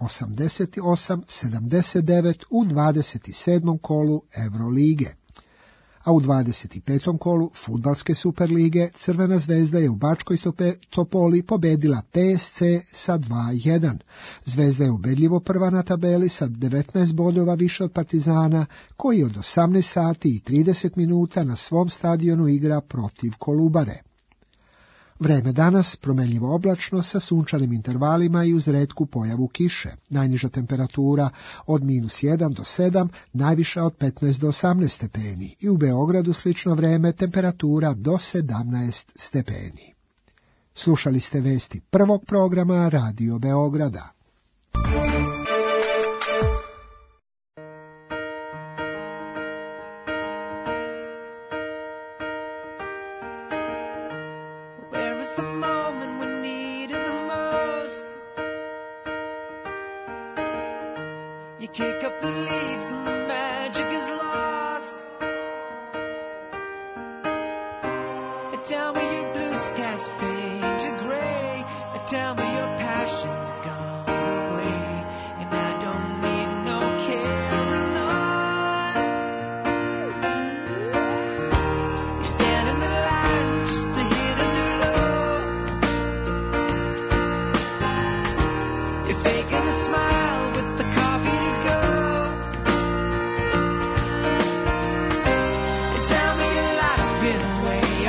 88-79 u 27. kolu Eurolige. A u 25. kolu Fudbalske Superlige Crvena zvezda je u Bačkoj Topoli pobedila PSC sa 2-1. Zvezda je ubedljivo prva na tabeli sa 19 bodova više od Partizana, koji od 18 sati i 30 minuta na svom stadionu igra protiv Kolubare. Vreme danas promenljivo oblačno sa sunčanim intervalima i uz retku pojavu kiše. Najniža temperatura od -1 do 7, najviša od 15 do 18 stepeni. I u Beogradu slično vreme, temperatura do 17 stepeni. Slušali ste vesti prvog programa Radio Beograda.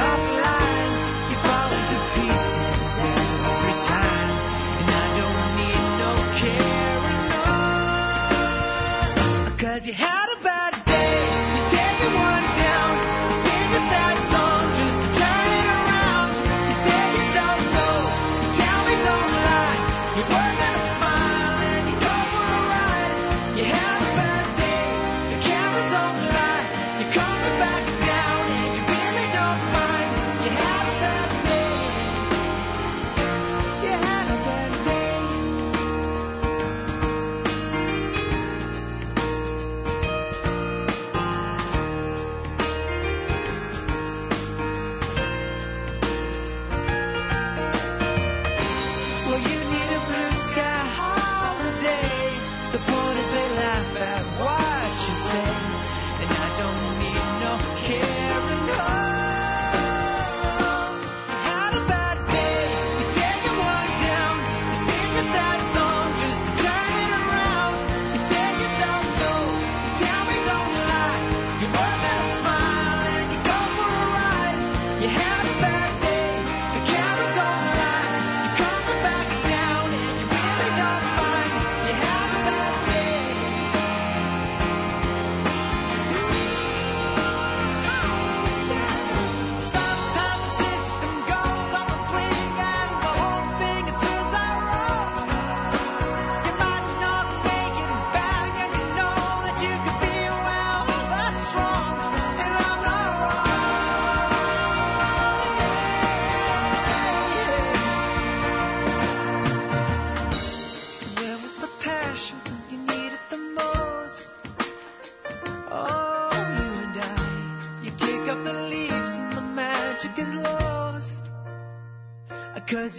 Offline, you fall into pieces every time, and I don't need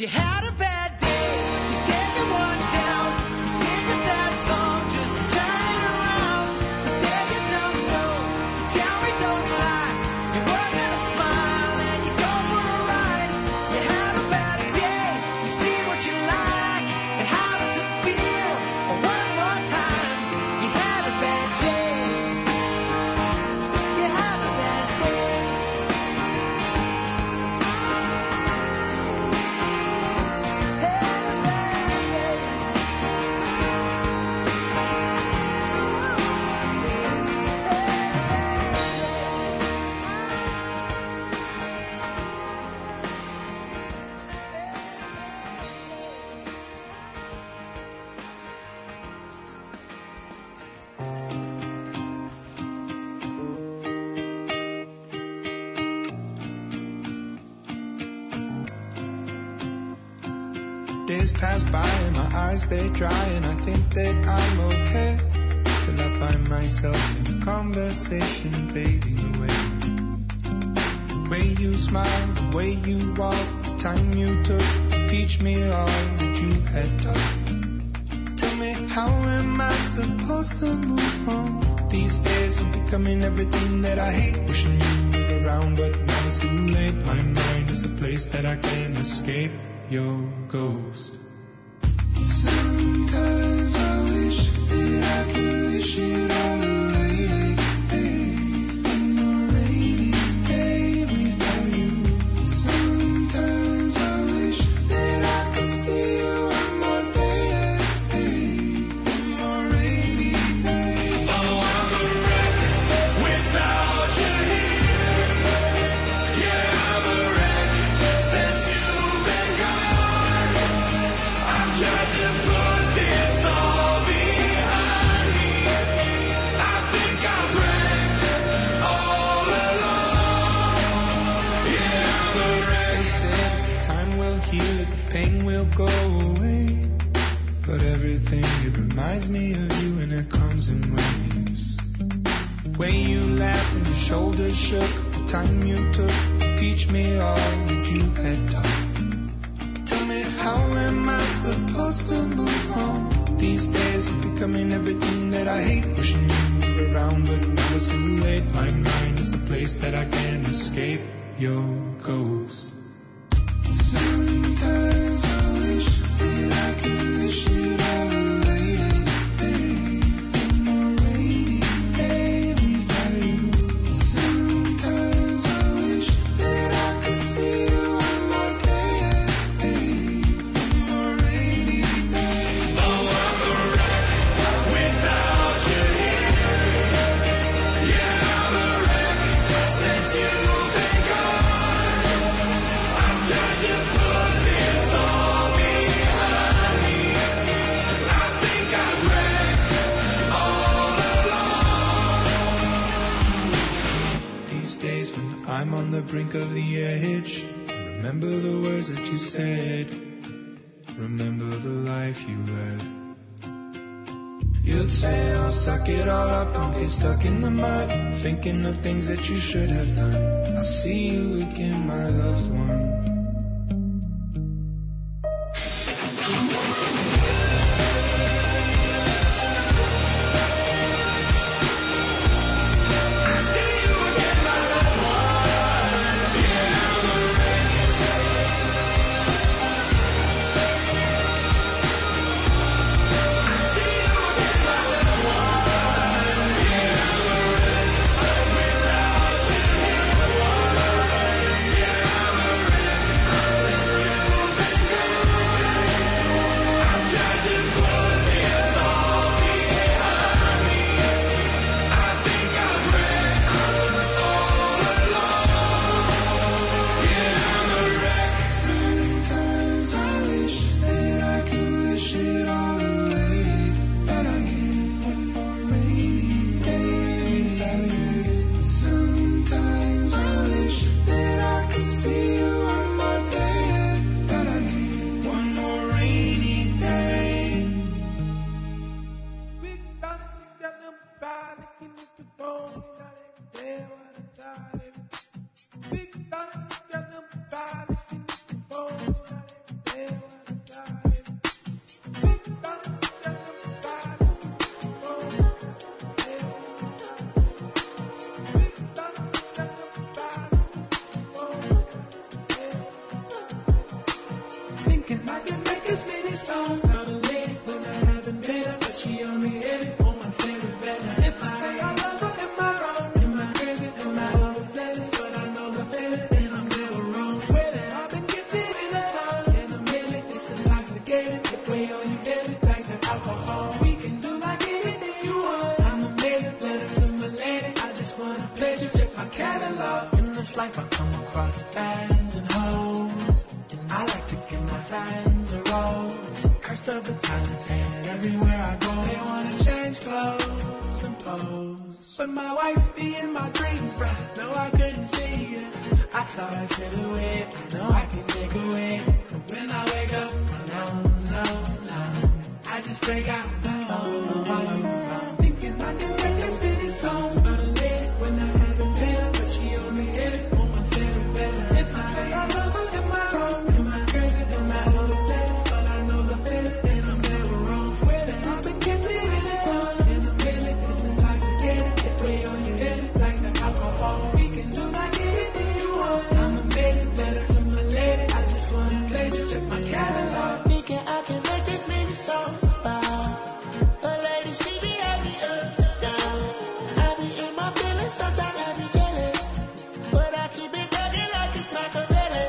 you had a bad day. You take the one down, you sing a sad song just to turn it around. You say you don't know, you tell me don't lie. You work and a smile and you go for a ride. You had a bad day, you see what you like. And how does it feel? Oh, one more time. You had a bad day. You had a bad day. Days pass by and my eyes they dry and I think that I'm okay till I find myself in a conversation fading away. The way you smile, the way you walk, the time you took to teach me all that you had taught. Tell me, how am I supposed to move on? These days I'm becoming everything that I hate. Wishing you were around, but now it's too late. My mind is a place that I can't escape your ghost. Sometimes I wish that I could wish it all away. One more rainy day without you. Sometimes I wish that I could see you one more day. One more rainy day. Oh, I'm a wreck without you here. Yeah, I'm a wreck since you've been gone. I'm trying to put this all behind me. I think I've wrecked all along. Yeah, I'm a wreck. They said time will heal it, the pain will go away. But everything, it reminds me of you, and it comes in waves. The way you laughed and your shoulders shook, the time you took to teach me all that you had taught. Tell me, how am I supposed to move on? These days I'm becoming everything that I hate. Wishing you were around, but now it's too late. My mind is a place that I can't escape your ghost. Sometimes I wish that I could wish it all away. One more rainy day without you. Sometimes I wish that I could see you one more day. One more rainy day. Oh, I'm a wreck without you here. Yeah, I'm a wreck since you've been gone. I'm trying to put this all behind me. I think I've wrecked all along. These days when I'm on the brink of the edge, I remember the words that you said. Remember the life you led. You'd say, oh, suck it all up, don't get stuck in the mud, thinking of things that you should have done. I'll see you again, my loved one. I'm a wreck. most of the time. And everywhere I go, they wanna change clothes and pose. But my wife be in my dreams, bruh. No, I couldn't see it. I saw her silhouette. I know I can take away. But when I wake up, no. I just break out the phone. Thinking I can make this many songs. But I late when I haven't been her, but she only hit it when one said it better. If I say I love her, am I wrong? Am I crazy? Am I all the best? But I know the feeling, and I'm never wrong. Swear that I've been getting it song. In a minute, it's intoxicated. It way on your head, like the alcohol. We can do like anything you want. I'm a maiden, letter to my lady. I just wanna place you, check my catalog. Thinking I can make this many songs about a lady, she be happy up, down. I be in my feelings, sometimes I be jealous, but I keep it thugging like it's Machiavelli.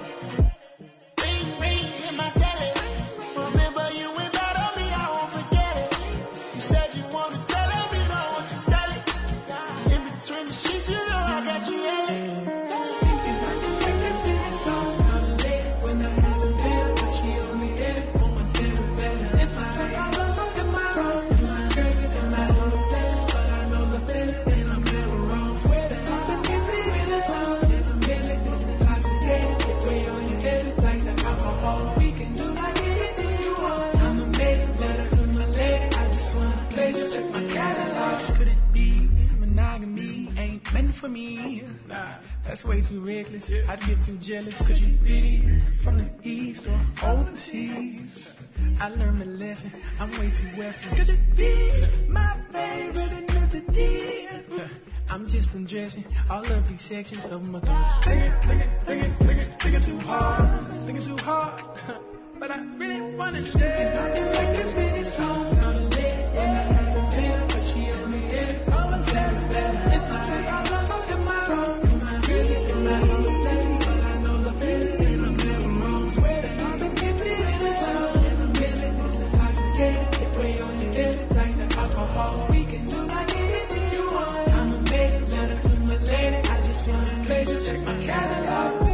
Ring, in my celly. Remember you went out on me, I won't forget it. You said you wanna tell her, you know what you tell it. In between the sheets, you know I got you yelling. Thinking I can make this many songs. Not late when I haven't been, but she only hit it when one said it better. If I say I love her, am I wrong? Am I crazy? Am I all the best? But I know the feeling, and I'm never wrong. Swear that I've been getting it song. In a minute, it's intoxicated. It way on your head, like the alcohol. We can do like anything you want. I'm a maiden, letter to my lady. I just wanna place you, check my catalog. Could it be monogamy ain't meant for me? Nah, that's way too reckless. I'd get too jealous. Could you be from the east or overseas? I learned my lesson. I'm way too western. Could you be my favorite ethnicity? I'm just undressing all of these sections of my thoughts. Thinking too hard. But I really wanna live. I can make this many songs. Not late when I haven't been, but she only hit it. Oh, I'm sad better. If I say I love her, am I wrong? Am I crazy? Am I all the best? But I know the feeling, and I'm never wrong. Swear that I've been getting it song. In a minute, it's intoxicated. It way on your head, like the alcohol. We can do like anything you want. I'm a maiden, letter to my lady. I just wanna place you, check my catalog.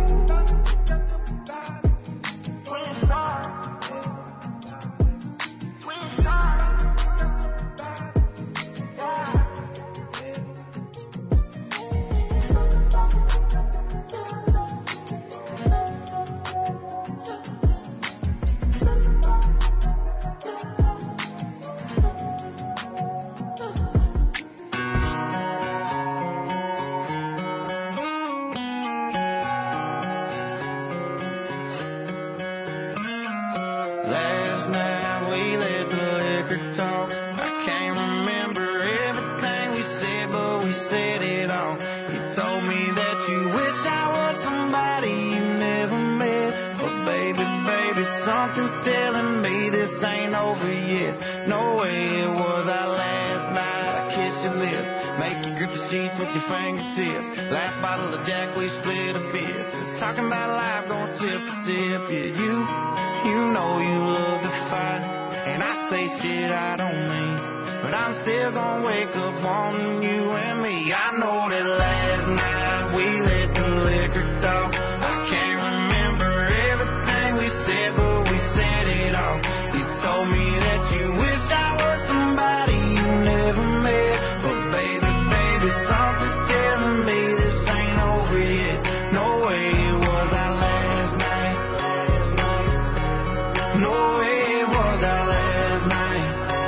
Last night we let the liquor talk. I can't remember everything we said, but we said it all. You told me that you wish I was somebody you never met. But baby, something's telling me this ain't over yet. No way it was our last night. I kissed your lips, make you grip the sheets with your fingertips. Last bottle of Jack, we split a bit. Just talking about life, going sip for sip. Yeah, you know you love to fight, and I say shit I don't mean, but I'm still gonna wake up wanting you and me. I know that last night we let the liquor talk. I can't remember everything we said, but we said it all. You told me that you wish I was somebody you never met. But baby, something's telling me this ain't over yet. No way it was our last night. No way it was our last night.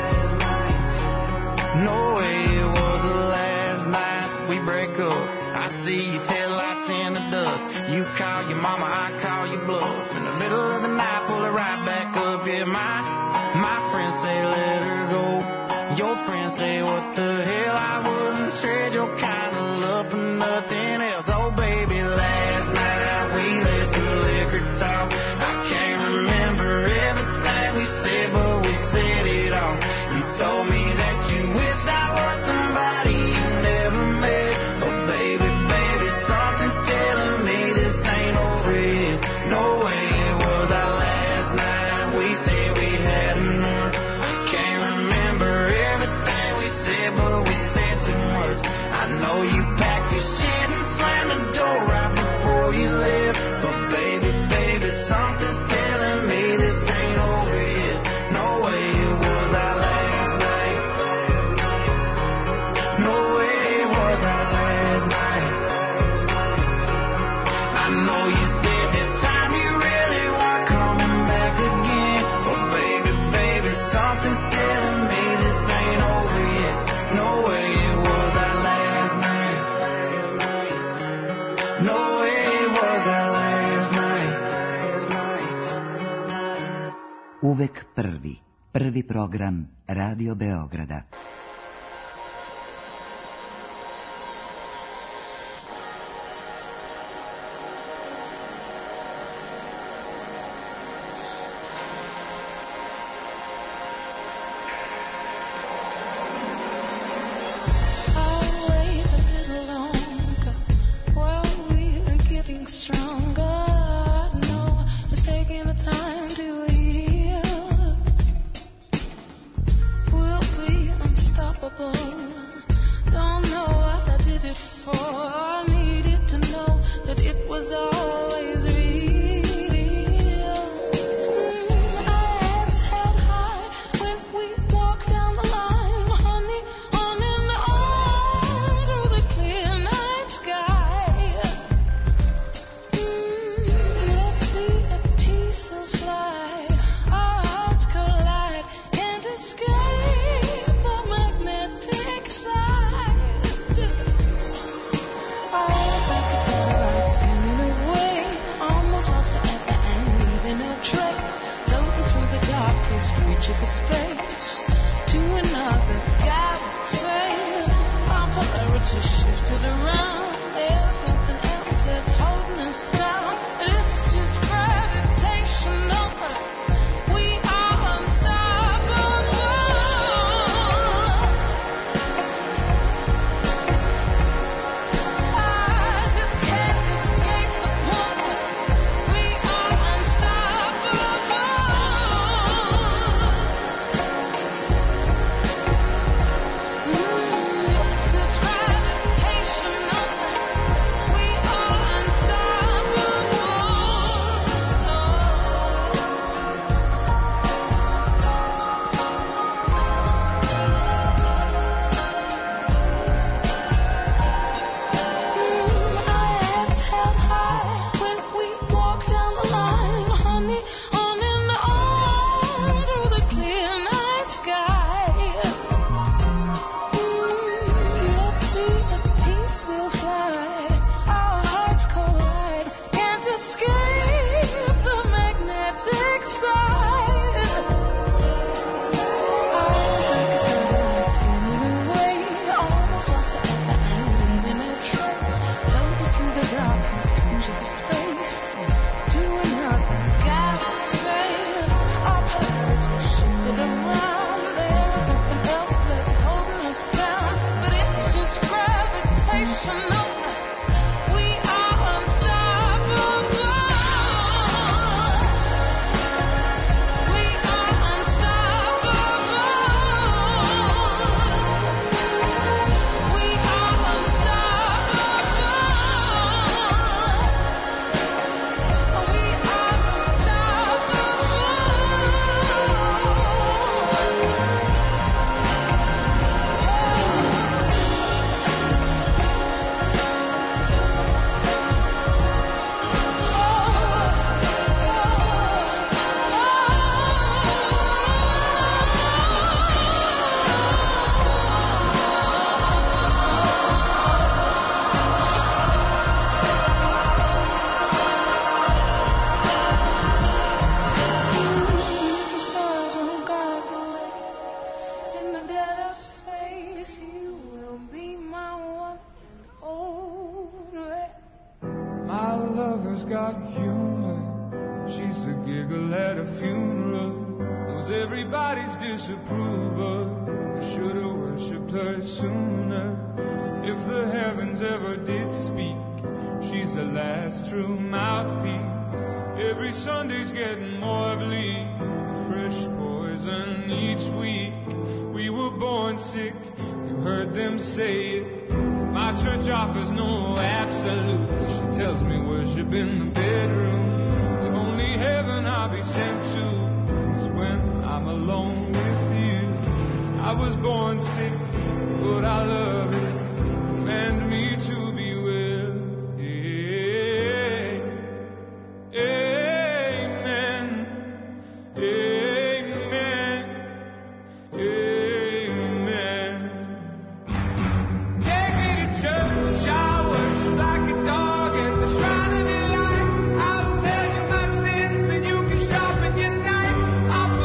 No way it was the last night we break up. I see your taillights in the dust. You call your mama, I call your bluff. In the middle of the night, pull her right back up. Yeah, my friends say let her go. Your friends say what the hell, I wouldn't trade your kind of love for nothing else. Oh baby, last night we let the liquor talk. I can't remember everything we said, but we said it all. You told me that you wish I was somebody you never met. But baby, something's telling me this ain't over yet. No way it was our last night. We said we had enough. I can't remember everything we said, but Uvek prvi. Prvi program Radio Beograda. I'll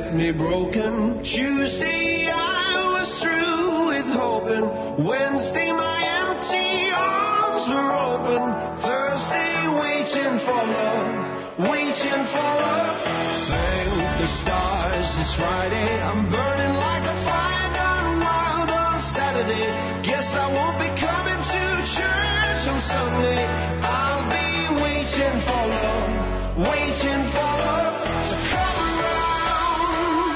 left me broken. Tuesday I was through with hoping. Wednesday my empty arms were open. Thursday waiting for love, waiting for love. Thank the stars it's Friday. I'm burning like a fire gone wild on Saturday. Guess I won't be coming to church on Sunday. I'll be waiting for love, waiting for love to come around.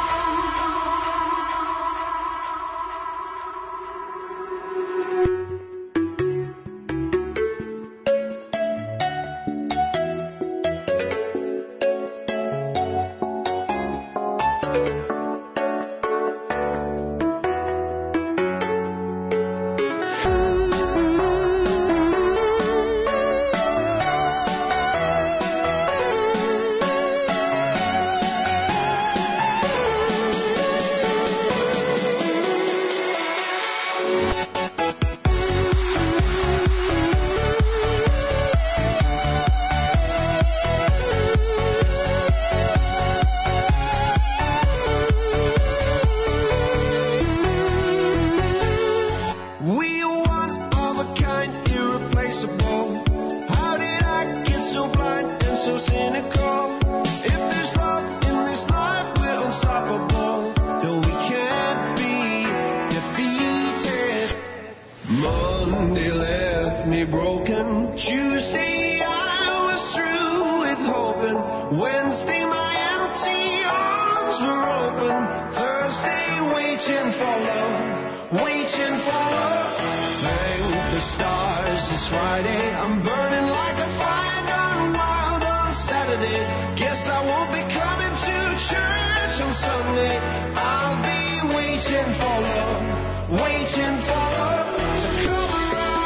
We are one of a kind, irreplaceable. How did I get so blind and so cynical? If there's love in this life, we're unstoppable. Though we can't be defeated. Monday left me broken. Tuesday I was through with hoping. Wednesday my empty arms were open. Thursday waiting for love, waiting for love. Thank the stars it's Friday. I'm burning like a fire gone wild on Saturday. Guess I won't be coming to church on Sunday. I'll be waiting for love, waiting for love to come around.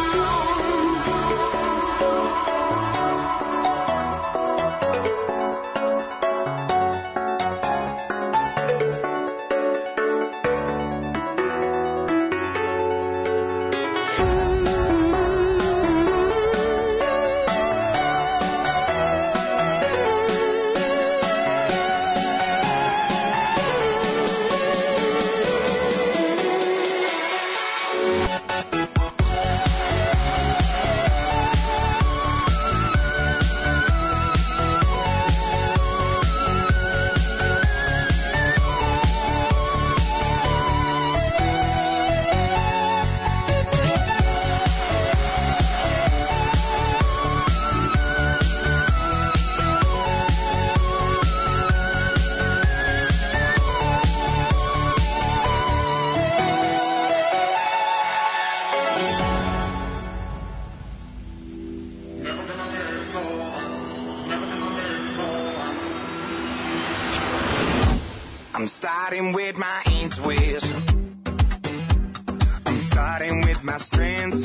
I'm starting with my intuition. I'm starting with my strengths.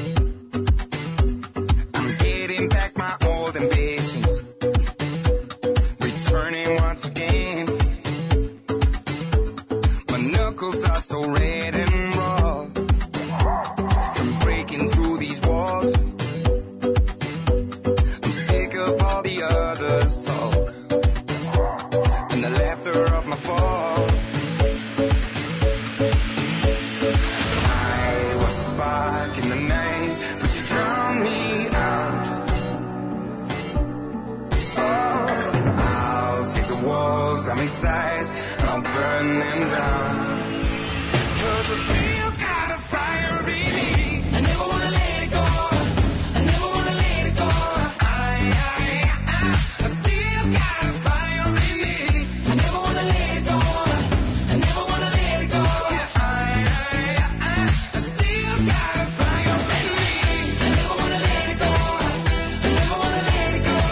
I'm getting back my old ambitions. Returning once again. My knuckles are so red and raw from breaking through these walls. I'm sick of all the others' talk and the laughter of my fall. I was a spark in the night, but you drowned me out. So I'll take the walls I'm inside and I'll burn them down. 'Cause I still got a fire in me. I never wanna let it go. I never wanna let it go. I still got a fire in me. I never wanna let it go. I never wanna let it go. I still got a fire in me. I never wanna let it go. I never wanna let it go.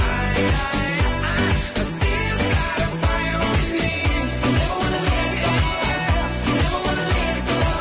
I still got a fire in me. I never wanna let it go. I never wanna let it go.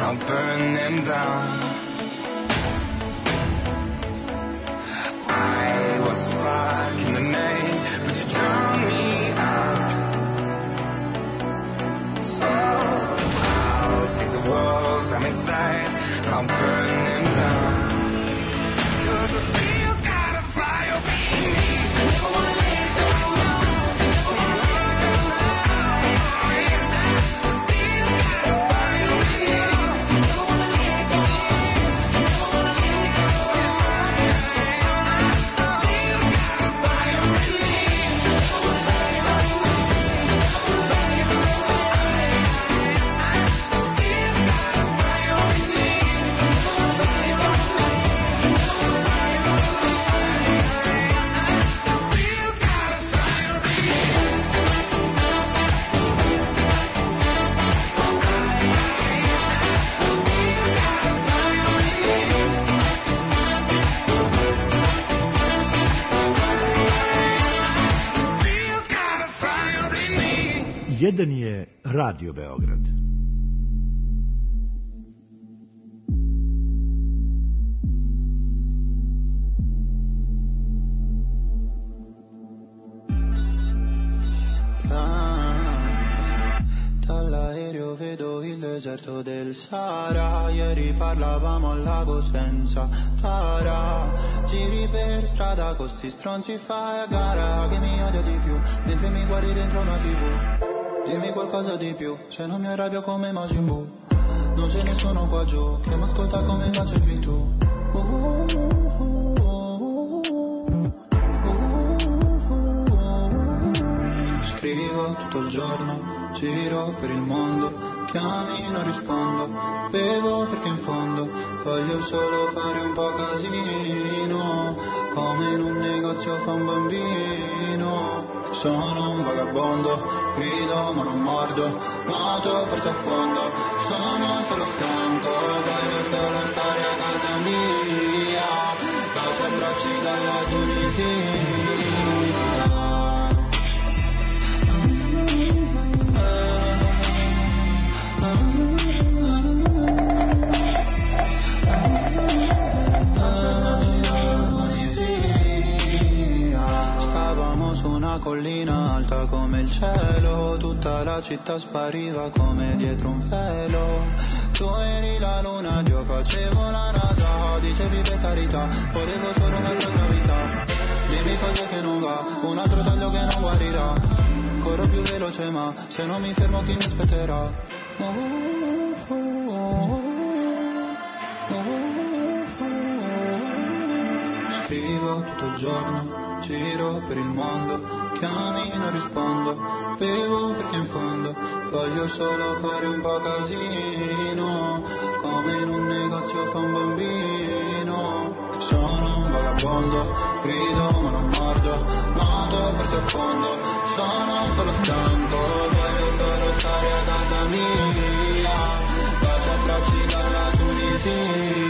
I'll burn them down. I was a spark in the night, but you drowned me out. So I'll take the walls I'm inside, and I'll burn them down. 'Cause I still got a fire in me. Never wanna let go, no. Never wanna let go, no. I still got a fire in me. Never wanna let go, never wanna let go. I still got a fire in me. Never wanna let go, never wanna let go. I still got a fire in me. Never wanna let go, never wanna let go. Jedan je Radio Beograd. Dall'aereo vedo il deserto del Sahara. Ieri parlavamo al lago senza tara. Giri per strada con sti stronzi, fai a gara. Che mi odia di più mentre mi guardi dentro una TV. Dimmi qualcosa di più, se non mi arrabbio come Majin Buu. Non c'è nessuno qua giù che mi ascolta come facevi tu. Scrivo tutto il giorno, giro per il mondo, chiami non rispondo, bevo perché in fondo voglio solo fare un po' casino, come in un negozio fa un bambino. Sono un vagabondo, grido ma non mordo, nuoto forse a fondo, sono solo stanco, voglio solo stare a casa mia, baci abbracci dalla Tunisia. Stavamo su una collina alta come il cielo, tutta la città spariva come dietro un velo. Tu eri la luna, io facevo la NASA, dicevi per carità, volevo solo un'altra gravità. Dimmi cosa che non va, un altro taglio che non guarirà. Corro più veloce ma se non mi fermo chi mi aspetterà? Scrivo tutto il giorno, giro per il mondo, chiami non rispondo, bevo perché in fondo voglio solo fare un po' casino, come in un negozio fa un bambino. Sono un vagabondo, grido ma non mordo, nuoto forse a fondo, sono solo stanco, voglio solo stare a casa mia, baci abbracci dalla Tunisia.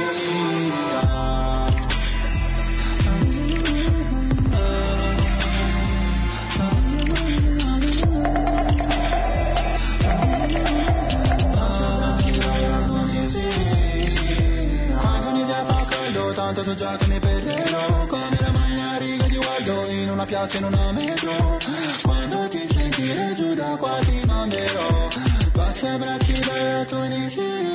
Tanto so già che mi perderò, come la maglia riga ti guardo in una piazza in una metro. Quando ti sentirai giù da qua ti manderò baci e abbracci dalla Tunisia.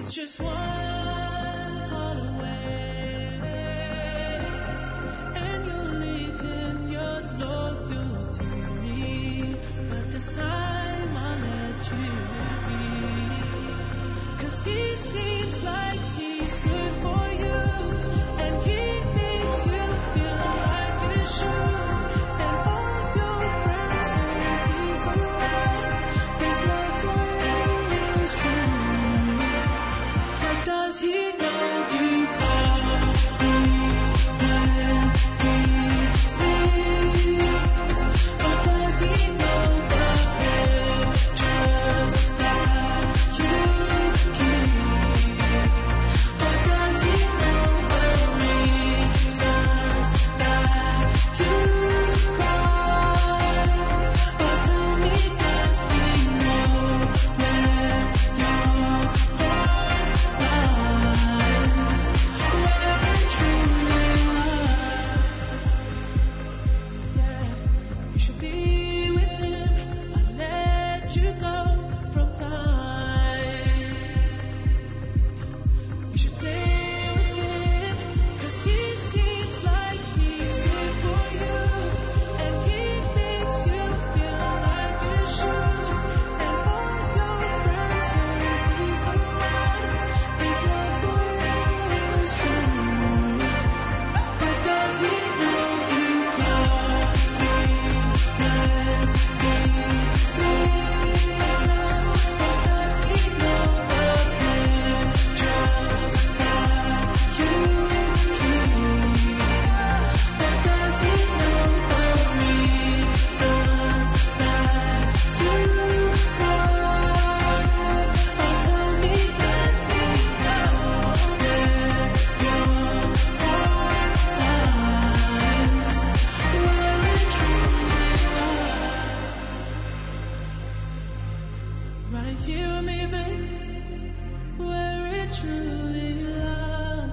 It's just one call away, and you'll leave him yours loyal to me. But this time I'll let you be, 'cause he seems like he's good for you, and he makes you feel like you should. And all your friends say he's the one. His love for you is true. But does he know you call me when he sleeps? Or does he know the pictures that you keep? Or does he know the reasons that you cry? Or tell me, does he know where your heart lies? Where it truly lies? Yeah, you should be with him. I'll let you go from time. You should stay with him, 'cause he seems like he's good for you, and he makes you feel like you should. And all your friends say he's the one. His love for you is true. But does he know you call me when he sleeps? Or does he know the pictures that you keep? Or does he know the reasons that you cry? Or tell me, does he know where your heart lies? Where it truly lies? Right here with me, babe. Where it truly lies.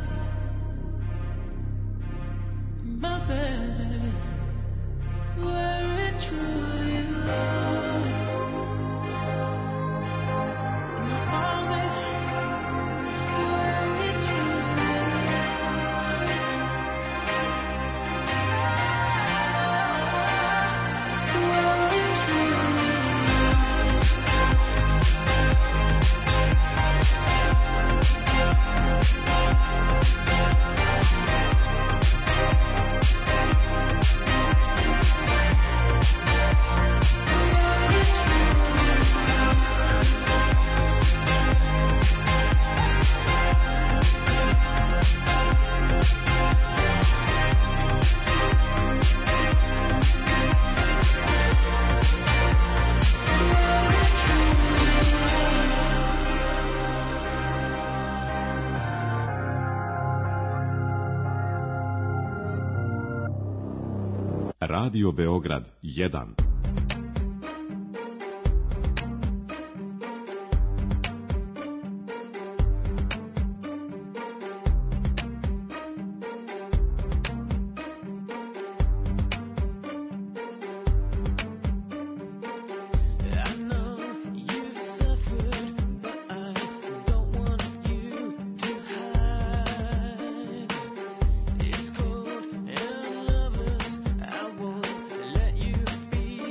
My baby. Where it truly lies. My baby. Where it truly lies. Where it truly Radio Beograd 1. I know you've suffered, but I don't want you to hide. It's cold and lovers, I won't let you be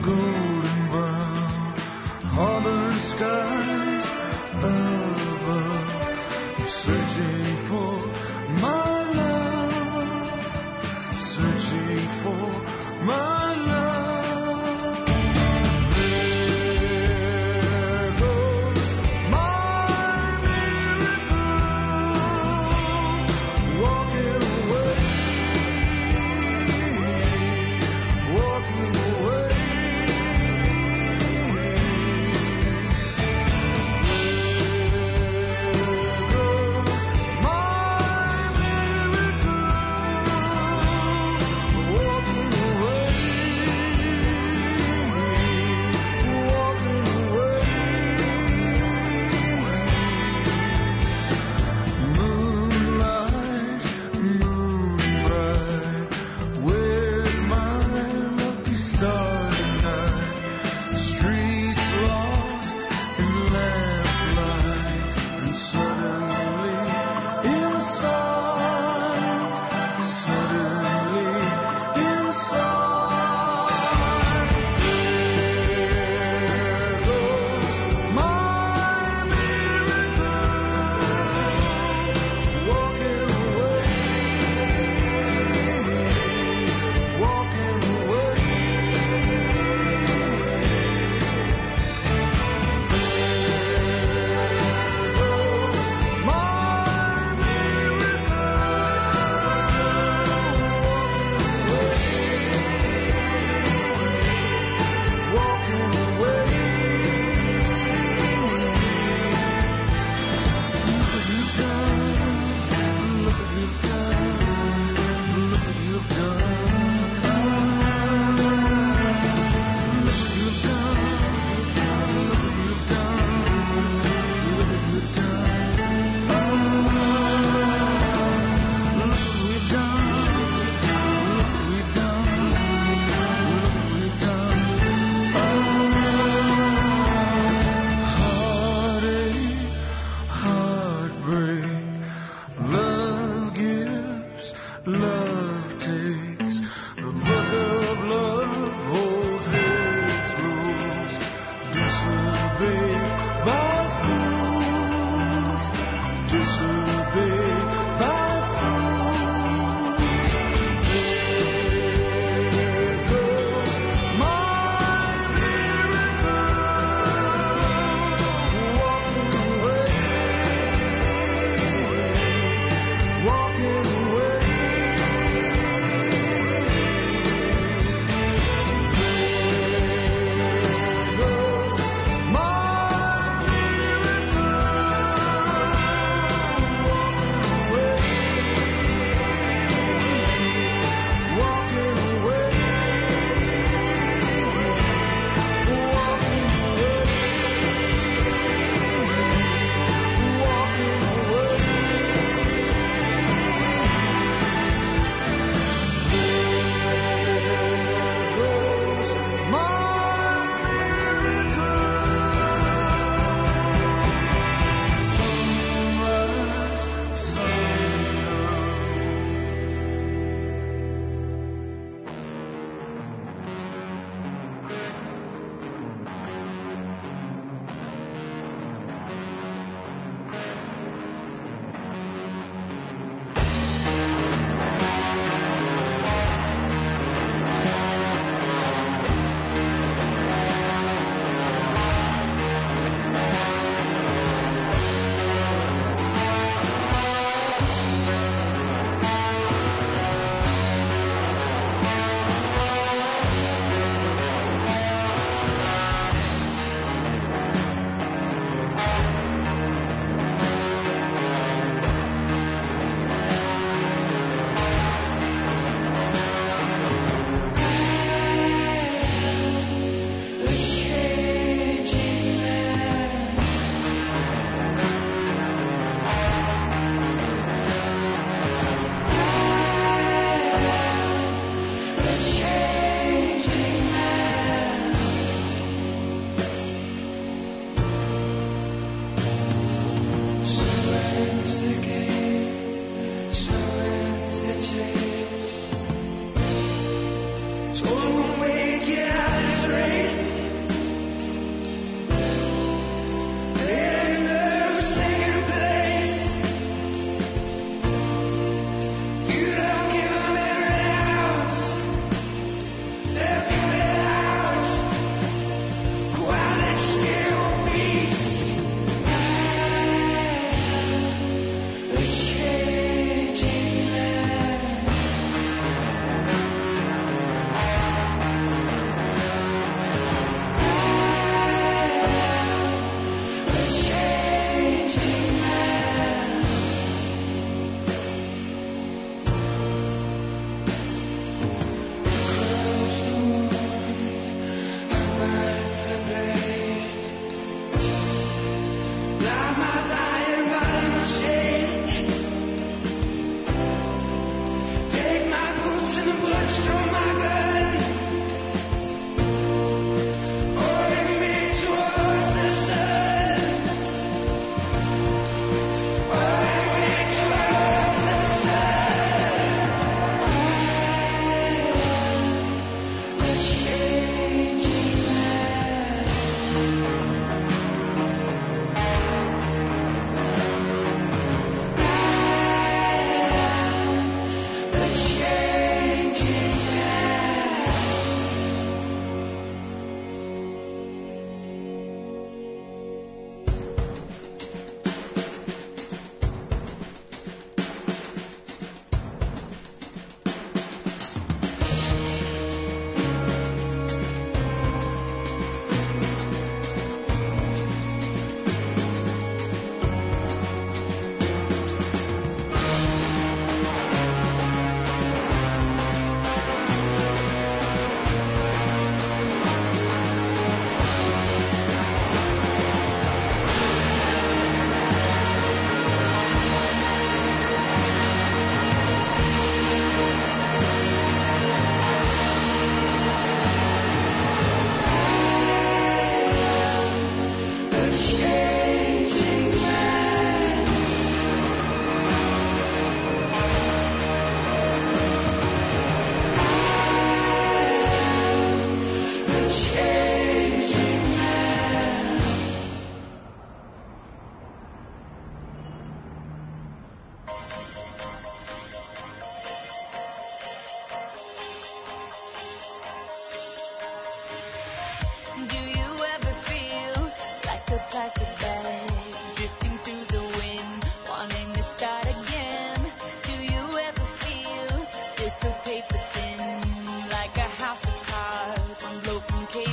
golden brown harbor skies above. I'm searching for my love, searching for my love. There goes my miracle, walking away, walking away.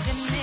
leaving me.